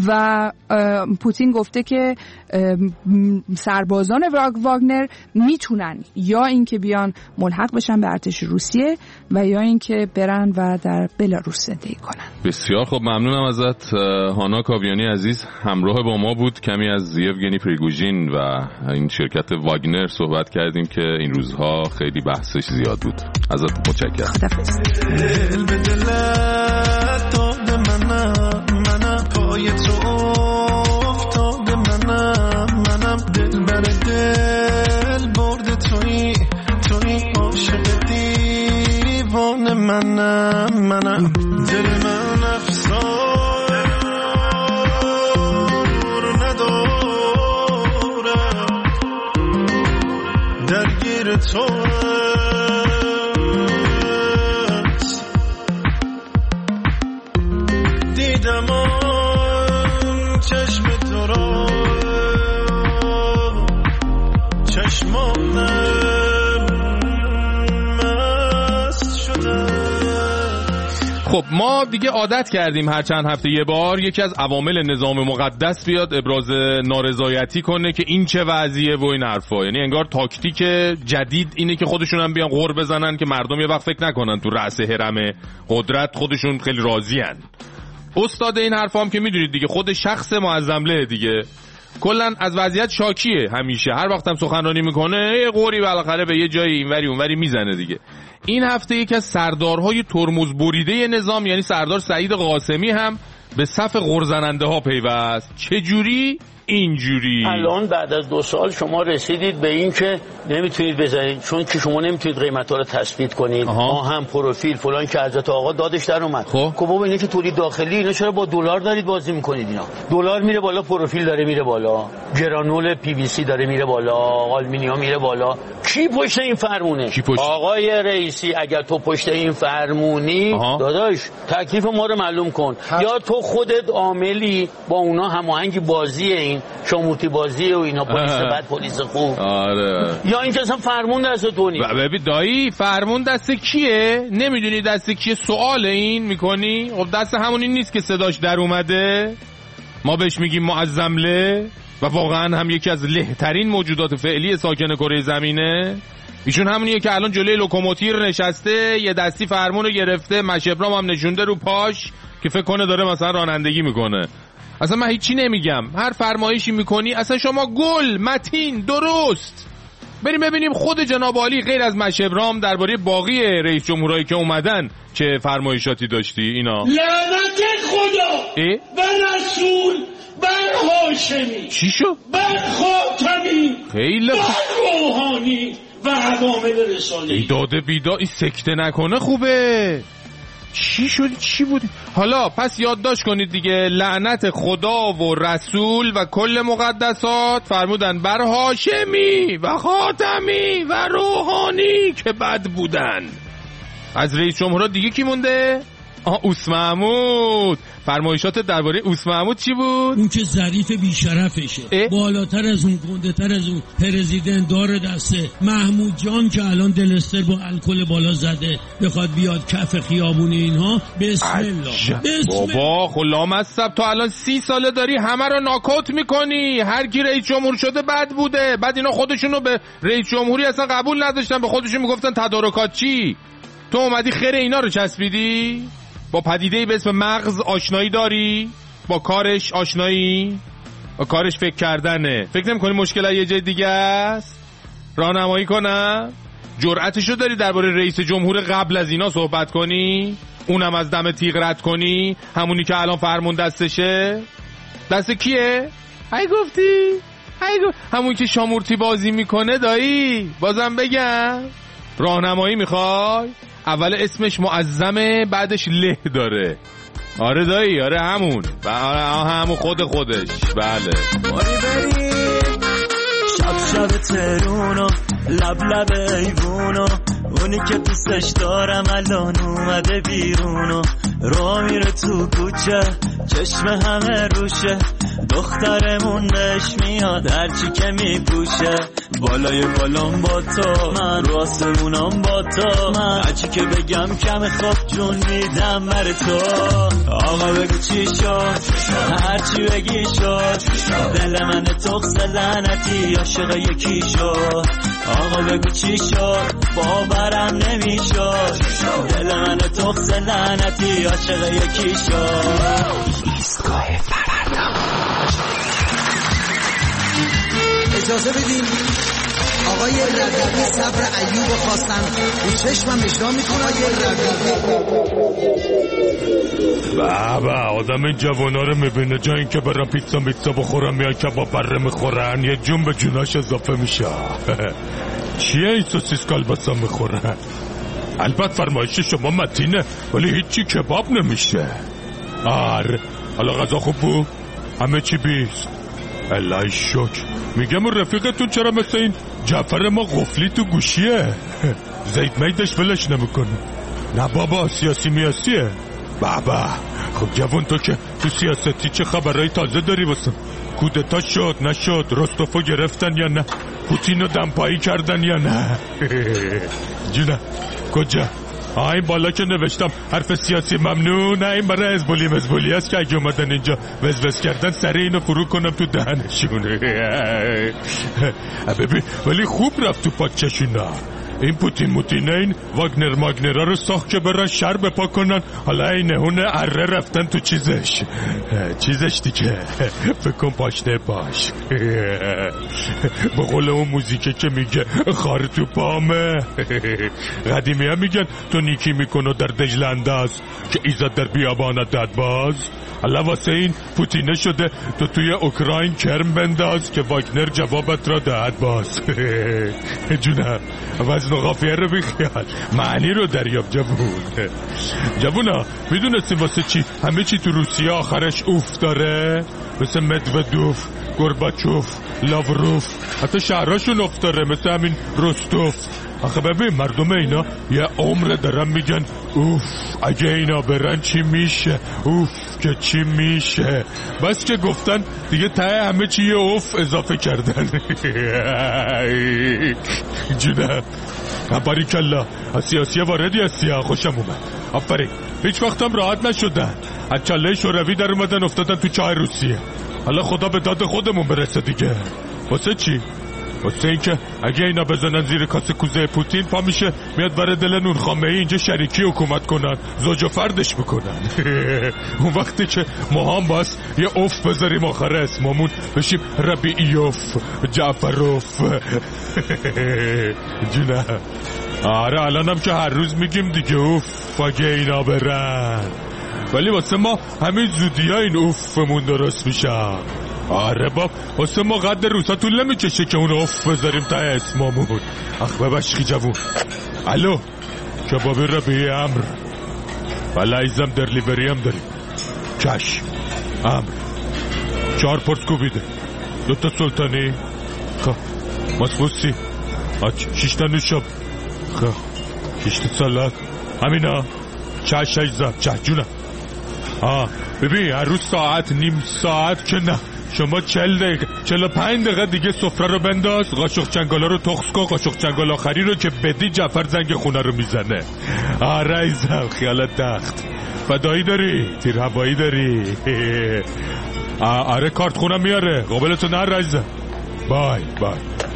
و پوتین گفته که سربازان واگنر میتونن یا اینکه بیان ملحق بشن به ارتش روسیه و یا اینکه برن و در بلاروس زندگی کنن. بسیار خب، ممنونم ازت هانا کاویانی عزیز همراه با ما بود. کمی از یوگنی پریگوژین و این شرکت واگنر صحبت کردیم که این روزها خیلی بحثش زیاد بود. ازت متشکرم. دل به دلت داده منم منم پای تو افتاده منم منم دل بر دل برده توی توی عاشق دیوانه منم منم دل من افسار ندارم درگیر تو دیدم آن چشم تو را چشمانم مست شده. خب ما دیگه عادت کردیم هر چند هفته یه بار یکی از عوامل نظام مقدس بیاد ابراز نارضایتی کنه که این چه وضعیه و این حرفا. یعنی انگار تاکتیک جدید اینه که خودشون هم بیان غر بزنن که مردم یه وقت فکر نکنن تو رأس هرم قدرت خودشون خیلی راضین. استاد این حرفا هم که میدونید دیگه خود شخص معظمله دیگه کلا از وضعیت شاکیه، همیشه هر وقت هم سخنرانی میکنه یه قوری بالاخره به یه جای اینوری اونوری میزنه دیگه. این هفته یکی از سردارهای ترمز بریده نظام یعنی سردار سعید قاسمی هم به صف غرزننده ها پیوست. چه جوری؟ اینجوری. الان بعد از دو سال شما رسیدید به این که نمیتونید بزنید چون که شما نمیتونید قیمتا رو تثبیت کنید. آهم پروفیل فلان که حضرت آقا دادش در اومد. خب بابا اینه که تولید داخلی اینا چرا با دلار دارید بازی میکنید؟ اینا دلار میره بالا، پروفیل داره میره بالا، گرانول پی وی سی داره میره بالا، آلومینیوم میره بالا. کی پشت این فرمونه؟ پشت؟ آقای رئیسی اگر تو پشت این فرمونی آها. داداش تکلیف ما رو معلوم کن ها. یا تو خودت عاملی با اونا هماهنگ بازی این شموتی بازی و اینا پلیس بد پلیس خوب. آره. یا اینکه اصلا فرمون دست تو نیست. ببین دایی فرمون دست کیه؟ نمیدونی دست کیه؟ سوال این میکنی؟ خب دست همون این نیست که صداش در اومده؟ ما بهش میگیم معظمله و واقعا هم یکی از لهترین موجودات فعلی ساکن کره زمینه. ایشون همونیه که الان جلوی لوکوموتیر نشسته یه دستی فرمون رو گرفته، مشبرام هم نشونده رو پاش که فکر کنه داره مثلا رانندگی میکنه. اصلا من هیچی نمیگم، هر فرمایشی میکنی اصلا شما گل متین درست. بریم ببینیم خود جناب عالی غیر از مشبرام درباره باقی رئیس جمهورایی که اومدن چه فرمایشاتی داشتی. اینا لعنت خدا و رسول بر هاشمی، چی شو؟ بر خاتمی، خیلی بر روحانی و عوامل رساله. ای داده بیدا این سکته نکنه خوبه. چی شد؟ چی بود؟ حالا پس یادداشت کنید دیگه. لعنت خدا و رسول و کل مقدسات فرمودن بر هاشمی و خاتمی و روحانی که بد بودن. از رئیس جمهورها دیگه کی مونده؟ آه اوس محمود. فرمایشات درباره اوس محمود چی بود؟ اون که ظریف بیشرفشه، بالاتر از اون، گنده تر از اون، پرزیدنت دار دسته. محمود جان که الان دلستر با الکل بالا زده بخواد بیاد کف خیابون اینها. بسم الله بسم بابا خلام السب تو الان سی ساله داری همه رو ناکوت میکنی. هر کی رئیس جمهور شده بد بوده. بعد اینا خودشونو به رئیس جمهوری اصلا قبول نداشتن، به خودشون میگفتن تدارکات چی. تو اومدی خیر اینا رو چسبیدی؟ با پدیده‌ای به اسم مغز آشنایی داری؟ با کارش آشنایی؟ با کارش فکر کردنه. فکر نمی‌کنی مشکل یه جای دیگه است؟ راهنمایی کنم؟ جرأتشو داری درباره رئیس جمهور قبل از اینا صحبت کنی؟ اونم از دم تیغ رد کنی؟ همونی که الان فرمون دستشه؟ دست کیه؟ هی گفتی؟ هی گفت همون که شامورتی بازی میکنه دایی. بازم بگم راهنمایی میخوای؟ اول اسمش معظمه بعدش له داره. آره دایی آره همون همون خود خودش. بله باری بریم شب شب ترونو لب لب ایوونو اونی که دوستش دارم الان اومده بیرونو را میره تو کوچه چشم همه روشه دخترمون بهش میاد هرچی که میپوشه بالای بالام با تو من رو آسمونام با تو من هرچی که بگم کم خواب جون میدم بر تو آقا بگو چی شد هرچی بگی شد دل من تخص لعنتی عاشق یکی شد آقا بگو چی شد باورم نمیشد دل من تخص لعنتی عاشق یکی شد. اجازه بدیم آقای ربیعی صبر ایوب خواستن به چشمم اجرا میکنه. آقای ربیعی بابا آدم این جوانا رو میبینه جا این که برن پیتزا میتزا بخورن میان کباب بره میخورن یه جون به جوناش اضافه میشه. چیه این سوسیس کالباسا میخورن؟ البته فرمایش شما متینه ولی هیچی کباب نمیشه. آره حالا غذا خوب بود؟ همه چی بیست؟ الهی شکر. میگم رفیقتون چرا مثل این جعفر ما غفلی تو گوشیه؟ زید میدش ولش نمیکنه. نه بابا سیاسی میاسیه. بابا خب جوان تو که تو سیاستی چه خبرهای تازه داری واسه؟ کودتا شد نشد؟ رستوفو گرفتن یا نه؟ پوتینو دمپایی کردن یا نه؟ جونه کجا؟ آه این بالا که نوشتم حرف سیاسی ممنوع. نه این برای ازبولی مزبولی هست که اگه اومدن اینجا وزوز کردن سریع اینو فرو کنم تو دهنشونه. ببین ولی خوب رفت تو پاچشونا. این پوتین موتینه این واگنر ماگنرا رو ساخت که برن شر بپا کنن. حالا این نهونه اره رفتن تو چیزش چیزش دیگه. فکر کن پاشنه باش. به قول اون موزیکه که میگه خار تو پامه. قدیمی هم میگن تو نیکی میکنو در دجل انداز که ایزد در بیابانت داد باز. حالا واسه این پوتینه شده تو توی اوکراین کرم بنداز که واگنر جوابت را دهد باز. جونم وزن و قافیه رو بخیال معنی رو دریاب جوون. جوونا میدونستی واسه چی همه چی تو روسیه آخرش اوف داره؟ مثل مدودوف، گورباچوف، لاوروف، حتی شهرهاشون اوف داره مثل همین رستوف. آخه ببین مردم اینا یه عمر دارن میگن اوف اگه اینا برن چی میشه، اوف که چی میشه. بس که گفتن دیگه ته همه چی یه اوف اضافه کردن. جونه باریکالله از سیاسی واردی هستی. خوشم اومد آفرین. هیچ وقتم راحت نشدن از چله شوروی در اومدن افتادن تو چاه روسیه. حالا خدا به داد خودمون برسه دیگه. واسه چی؟ واسه این که اگه اینا بزنن زیر کاسه کوزه پوتین پا میشه میاد برای دل نور خامنه‌ای اینجا شریکی حکومت کنن زوج و فردش بکنن. اون وقتی که ما هم باز یه اوف بذاریم آخر اسممون بشیم ربیعیوف جعفروف. جونه آره الانم که هر روز میگیم دیگه اوف اگه اینا برن. ولی واسه ما همین زودی ها این اوفمون درست میشه. آره باب واسه ما قد روسا طول نمیکشه که اون اوف بذاریم تا اسممون. اخ ببشخی جوون. الو کبابی ربیعی امر. ولی ایزم در لیوری هم داریم. چشم امر. چهار پرسکو بیده دوتا سلطانی. خب مصفوسی آچ شیشتا نوشاب. خب شیشتا سالات همینا. چش ایزم چه جونم. آه ببین هر روز ساعت نیم ساعت که نه شما چل دقیقه چل و پنج دقیقه دیگه سفره رو بنداز. قاشق چنگالا رو تخص کن. قاشق چنگال آخری رو که بدی جعفر زنگ خونه رو میزنه. آره ایزم خیالت تخت. فدایی داری تیر هوایی داری. آره کارت خونه میاره قابلتو نر ایزم. بای بای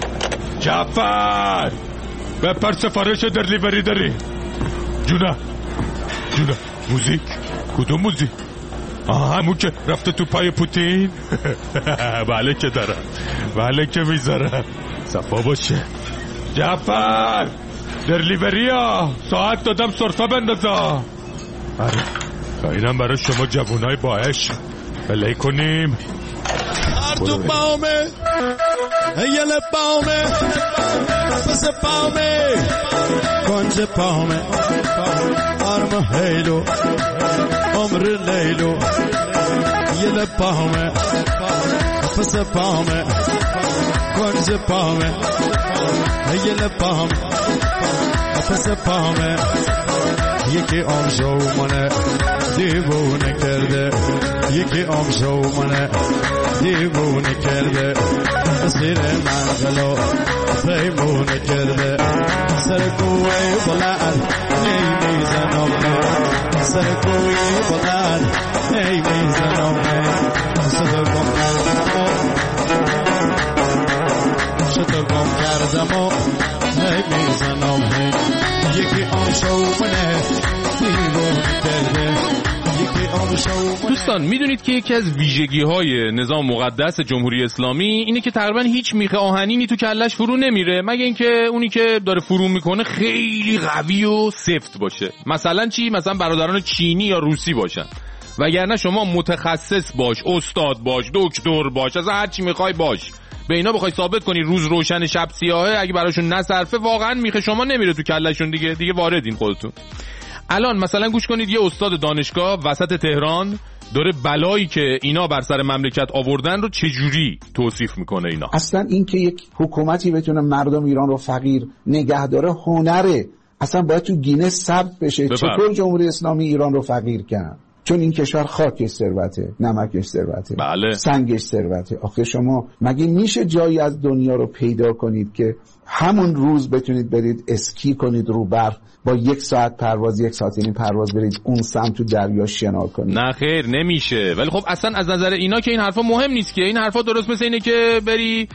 جعفر بپر سفارش در لیوری داری. جونه جونه موزیک کدوم موزیک؟ آه همون که رفته تو پای پوتین. بله که دارم بله که میذارم صفا باشه. جعفر در لیوریا ساعت دادم صرفه بندازا. آره اینم برای شما جوانای با عشق بلی کنیم. تو پامه یل پامه پس پامه کنج پامه آرم هیلو عمر لیلو یل پامه پس پامه کنج پامه یل پامه پس پامه یکی آمشو منه دیوونه کرده. یکی آمشو منه دیوونه کرده. سیر منغلو پیمونه کرده. سر کوی بلند نیمی زنمه. سر کوی بلند نیمی زنمه. سر گم کردم شتر گم کردم و نیمی زنمه. یکی آمشو منه دیوونه کرده. دوستان دوستان میدونید که یکی از ویژگی‌های نظام مقدس جمهوری اسلامی اینه که تقریبا هیچ میخ آهنینی تو کلش فرو نمیره، مگه اینکه اونی که داره فرو میکنه خیلی قوی و سفت باشه. مثلا چی؟ مثلا برادران چینی یا روسی باشن، وگرنه شما متخصص باش، استاد باش، دکتر باش، از هر چی میخوای باش، به اینا بخوای ثابت کنی روز روشن شب سیاهه، اگه براشون نصرفه واقعا میخه شما نمیره تو کلشون دیگه دیگه واردین خودتون. الان مثلا گوش کنید، یه استاد دانشگاه وسط تهران داره بلایی که اینا بر سر مملکت آوردن رو چجوری توصیف میکنه. اینا اصلا این که یک حکومتی بتونه مردم ایران رو فقیر نگه داره هنره، اصلا باید تو گینس ثبت بشه. بفرم. چطور جمهوری اسلامی ایران رو فقیر کرد؟ چون این کشور خاکش ثروته، نمکش ثروته، بله. سنگش ثروته. آخه شما مگه میشه جایی از دنیا رو پیدا کنید که همون روز بتونید برید اسکی کنید رو برف، با یک ساعت پرواز، یک ساعت این پرواز برید اون سمت تو دریا شنا کنید؟ نه خیر نمیشه. ولی خب اصلا از نظر اینا که این حرفا مهم نیست، که این حرفا درست مثل اینه که بری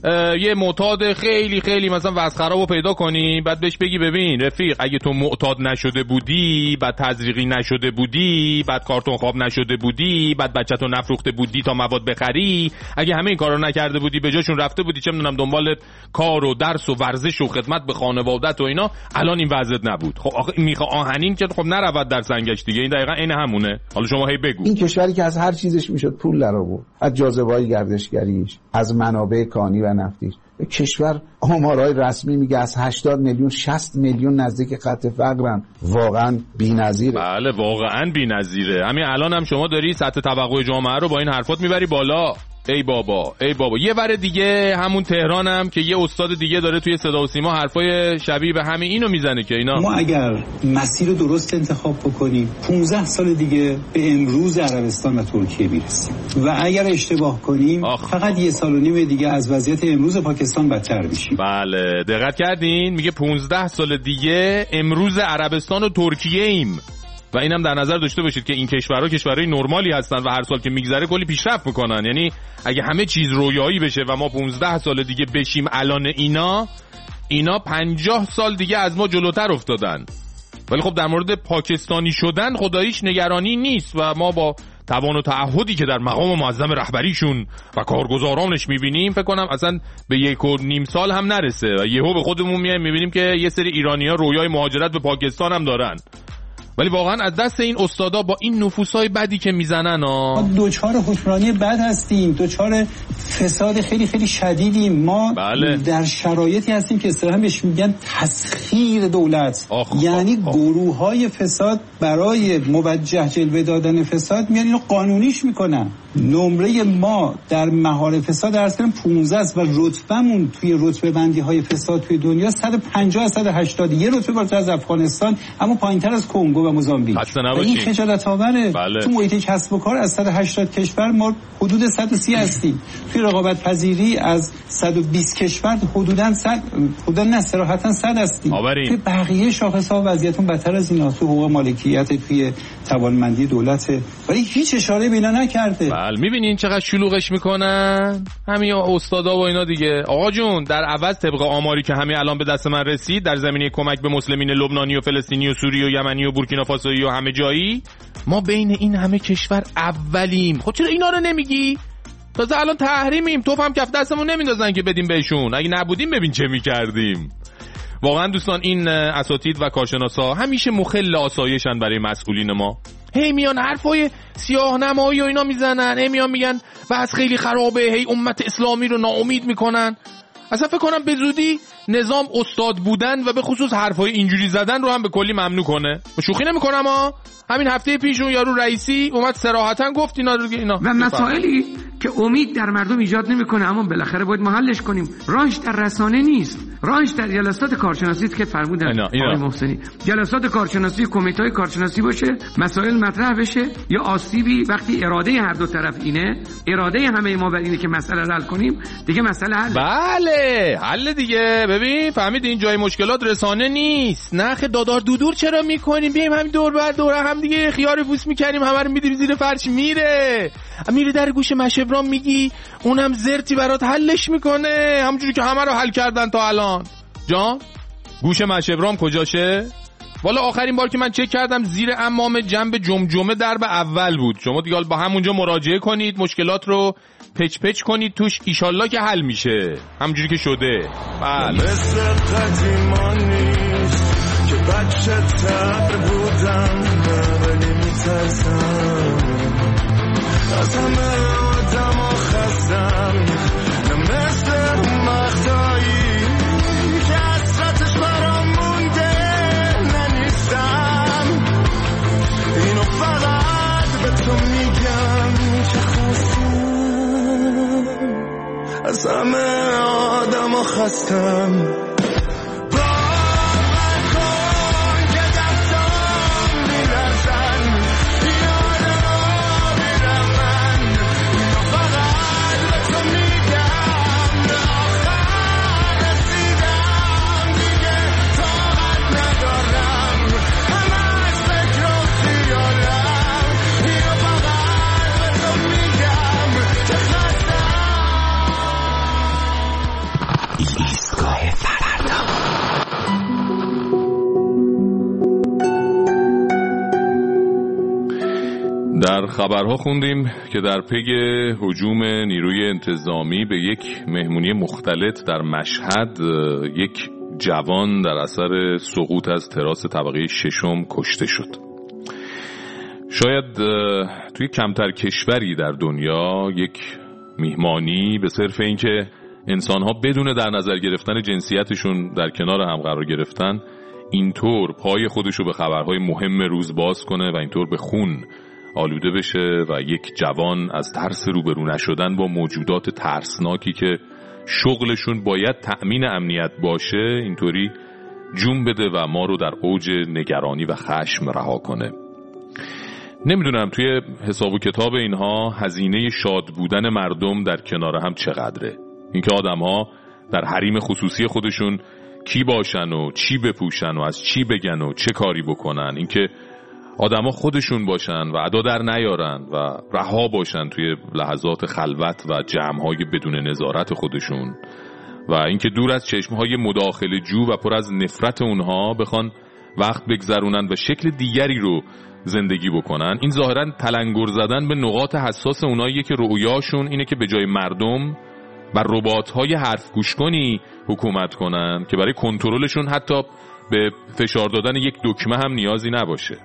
یه معتاد خیلی خیلی مثلا وضع خرابو پیدا کنی، بعد بهش بگی ببین رفیق اگه تو معتاد نشده بودی، بعد تزریقی نشده بودی، بعد کارتون خواب نشده بودی، بعد بچه‌تو نفروخته بودی تا مواد بخری، اگه همه این کارا رو نکرده بودی، به جاشون رفته بودی چه میدونم دنبال کار و درس و ورزش و خدمت به خانوادت و اینا، الان این وضعیت نبود. خب آخه میخواد آهنین که خب نرود در سنگش دیگه، این دقیقاً عین همونه. حالا شما هی بگو. این کشوری که از هر چیزش میشد پول در آورد، از جاذبه‌های گردشگریش، از منابع کانی و نفتیش. کشور آمارهای رسمی میگه از هشتاد میلیون شصت میلیون نزدیک خط فقرن. واقعا بی‌نظیره. بله واقعا بی‌نظیره. همین الان هم شما داری سطح توقع جامعه رو با این حرفات میبری بالا. ای بابا ای بابا. یه ور دیگه همون تهرانم که یه استاد دیگه داره توی صدا و سیما حرفای شبیه به همین اینو میزنه که اینا ما اگر مسیر درست انتخاب بکنیم پانزده سال دیگه به امروز عربستان و ترکیه میرسیم و اگر اشتباه کنیم آخ. فقط یه سال و نیم دیگه از وضعیت امروز پاکستان بدتر میشیم. بله دقت کردین؟ میگه پانزده سال دیگه امروز عربستان و ترکیه ایم. و اینم در نظر داشته باشید که این کشورها کشورهای نرمالی هستن و هر سال که میگذره کلی پیشرفت میکنن. یعنی اگه همه چیز رویایی بشه و ما پانزده سال دیگه بشیم الان اینا اینا پنجاه سال دیگه از ما جلوتر افتادن. ولی خب در مورد پاکستانی شدن خداییش نگرانی نیست و ما با توان و تعهدی که در مقام معظم رهبریشون و کارگزارانش میبینیم فکر کنم اصلا به یک و نیم سال هم نرسه و یهو به خودمون میایم میبینیم که یه سری ایرانی‌ها رویای مهاجرت به پاکستان هم دارن. ولی واقعا از دست این استادا با این نفوسای بدی که میزنن ها، ما دوچار حکمرانی بد هستیم، دوچار فساد خیلی خیلی شدیدیم. ما بله. در شرایطی هستیم که اصطلاحاً بهش میگن تسخیر دولت. آخ یعنی گروه‌های فساد برای موجه جلوه دادن فساد میان اینو قانونیش میکنن. نمره ما در مهار فساد درس کردن پانزده است و رتبهمون توی رتبه بندی های فساد توی دنیا صد و پنجاه از صد و هشتاد، یه رتبه بالاتر از افغانستان اما پایینتر از کنگو و موزامبیک. و این خجالت آوره. بله. تو محیط کسب و کار از صد و هشتاد کشور ما حدود صد و سی هستیم. توی رقابت پذیری از صد و بیست کشور حدوداً صد حدوداً نه صراحتاً صد هستیم. توی بقیه شاخص‌ها وضعیتون بدتر از اینا. تو حقوق مالکیت، توی توانمندی دولت، ولی هیچ اشاره به اینا نکرده. بله میبینین چقدر شلوغش میکنن همین استادا و اینا دیگه. آقا جون در عوض طبق آماری که همین الان به دست من رسید در زمینه کمک به مسلمین لبنانی و فلسطینی و سوری و یمنی و بورکینافاسویی و همه جایی ما بین این همه کشور اولیم. خب چرا اینا رو نمیگی؟ تازه الان تحریمیم، توف هم کف دستمون نمیندازن که بدیم بهشون. اگه نبودیم ببین چه میکردیم. واقعا دوستان این اساتید و کارشناسا همیشه مخل آسایشن برای مسئولین ما. هی میان حرفای سیاه نمایی و اینا میزنن، هی میان میگن بس خیلی خرابه، هی امت اسلامی رو ناامید میکنن. اصلا فکر کنم به زودی نظام استاد بودن و به خصوص حرفای اینجوری زدن رو هم به کلی ممنوع کنه. شوخی نمیکنم ها. همین هفته پیش اون یارو رئیسی اومد صراحتا گفت اینا رو اینا و مسائلی که امید در مردم ایجاد نمیکنه اما بالاخره باید محلش کنیم. راهش در رسانه نیست، راهش در جلسات کارشناسی است که فرمودن آقای محسنی. جلسات کارشناسی، کمیته‌های کارشناسی باشه، مسائل مطرح بشه، یا آسیبی وقتی اراده هر دو طرف اینه، اراده همه ما بر اینه که مسئله حل کنیم، دیگه مسئله حل. بله حل دیگه. ببین فهمید این جای مشکلات رسانه نیست. نخ دادار دودور چرا میکنیم؟ بیایم همین دور بر دور هم دیگه خیار پوست میکنیم، همه رو میدیم زیر فرش، میره میره در گوش مشوران میگی، اونم زرتی برات حلش میکنه همونجوری که همه رو حل کردن تا الان. جان گوش مشوران کجاشه؟ والا آخرین بار که من چک کردم زیر عمامه جنب جمجمه درب اول بود. شما دیگه با همونجا مراجعه کنید، مشکلات رو پچ پچ کنید توش، ایشالله که حل میشه همونجوری که شده. بله مثل قدیمانی که بچه تر بودم ولی میترسم از همه آدم ها خستم، نه مثل مقدایی که حسرتش برام مونده ننیستم. اینو فقط به تو میگم که خواستم از همه آدم ها خستم. در خبرها خوندیم که در پی هجوم نیروی انتظامی به یک مهمونی مختلط در مشهد یک جوان در اثر سقوط از تراس طبقه ششم کشته شد. شاید توی کمتر کشوری در دنیا یک میهمانی به صرف اینکه انسان‌ها بدون در نظر گرفتن جنسیتشون در کنار هم قرار گرفتن اینطور پای خودشو به خبرهای مهم روز باز کنه و اینطور به خون آلوده بشه و یک جوان از ترس روبرو نشدن با موجودات ترسناکی که شغلشون باید تأمین امنیت باشه اینطوری جون بده و ما رو در اوج نگرانی و خشم رها کنه. نمیدونم توی حساب و کتاب اینها هزینه شاد بودن مردم در کنار هم چقدره. اینکه آدم‌ها در حریم خصوصی خودشون کی باشن و چی بپوشن و از چی بگن و چه کاری بکنن، اینکه آدما خودشون باشن و ادا در نیارن و رها باشن توی لحظات خلوت و جمع‌های بدون نظارت خودشون و اینکه دور از چشم‌های مداخله جو و پر از نفرت اونها بخوان وقت بگذرونن و شکل دیگری رو زندگی بکنن، این ظاهراً تلنگر زدن به نقاط حساس اوناییه که رؤیاشون اینه که به جای مردم و ربات‌های حرف گوش کنی حکومت کنن که برای کنترلشون حتی به فشار دادن یک دکمه هم نیازی نباشه.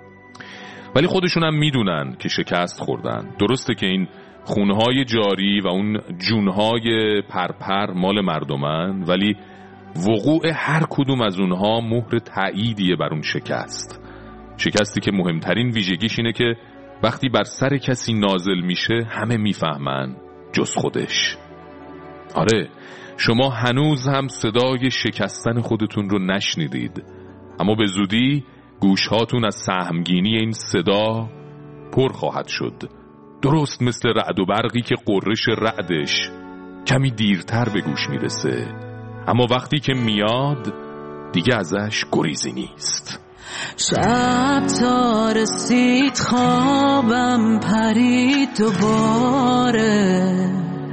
ولی خودشون هم میدونن که شکست خوردن. درسته که این خونهای جاری و اون جونهای پرپر مال مردمن، ولی وقوع هر کدوم از اونها مهر تأییدیه بر اون شکست. شکستی که مهمترین ویژگیش اینه که وقتی بر سر کسی نازل میشه همه میفهمن جز خودش. آره، شما هنوز هم صدای شکستن خودتون رو نشنیدید، اما به زودی گوشهاتون از سهمگینی این صدا پر خواهد شد، درست مثل رعد و برقی که قررش رعدش کمی دیرتر به گوش میرسه، اما وقتی که میاد دیگه ازش گریزی نیست. شب تا رسید خوابم پرید دوباره،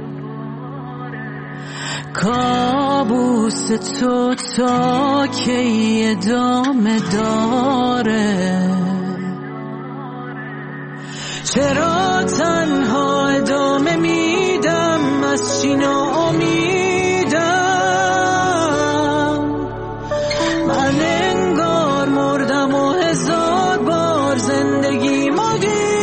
کابوس تو تا کی ادامه داره؟ چرا تنها ادامه میدم از چی ناامیدم؟ من انگار مردم و هزار بار زندگی ما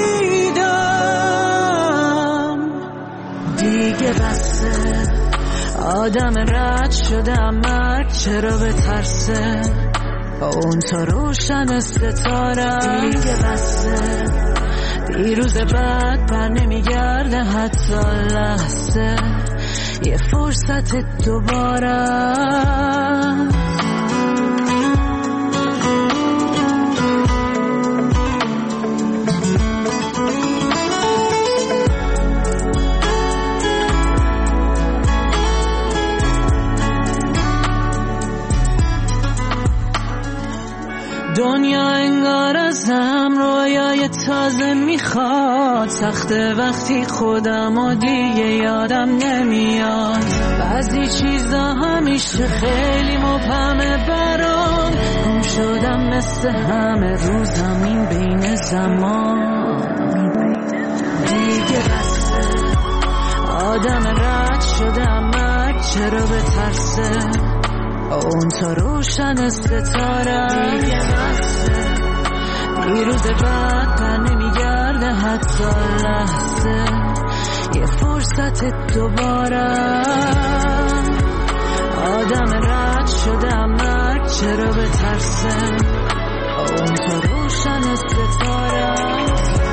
دیدم. دیگه بسه آدم رد شدم، مرگ چرا به ترسه؟ اون تا روشن ستاره دیگه بسه، دیروز بعد بر نمیگرده حتی لحظه، یه فرصت دوباره. دنیا انگار ازم رویای تازه میخواد، سخته وقتی خودم و دیگه یادم نمیاد. بعضی چیزا همیشه خیلی مبهمه برام، گم شدم مثل همه رو زمین بین زمان. دیگه بسه آدم رد شدم، مرگ چرا به ترسه اون تا روشن ستاره. دیگه بسه دیروز بعد پر نمیگرده حتی لحظه، یه فرصت دوباره. آدم رد شدم، مرگ چرا به ترسه اون تا روشن ستاره.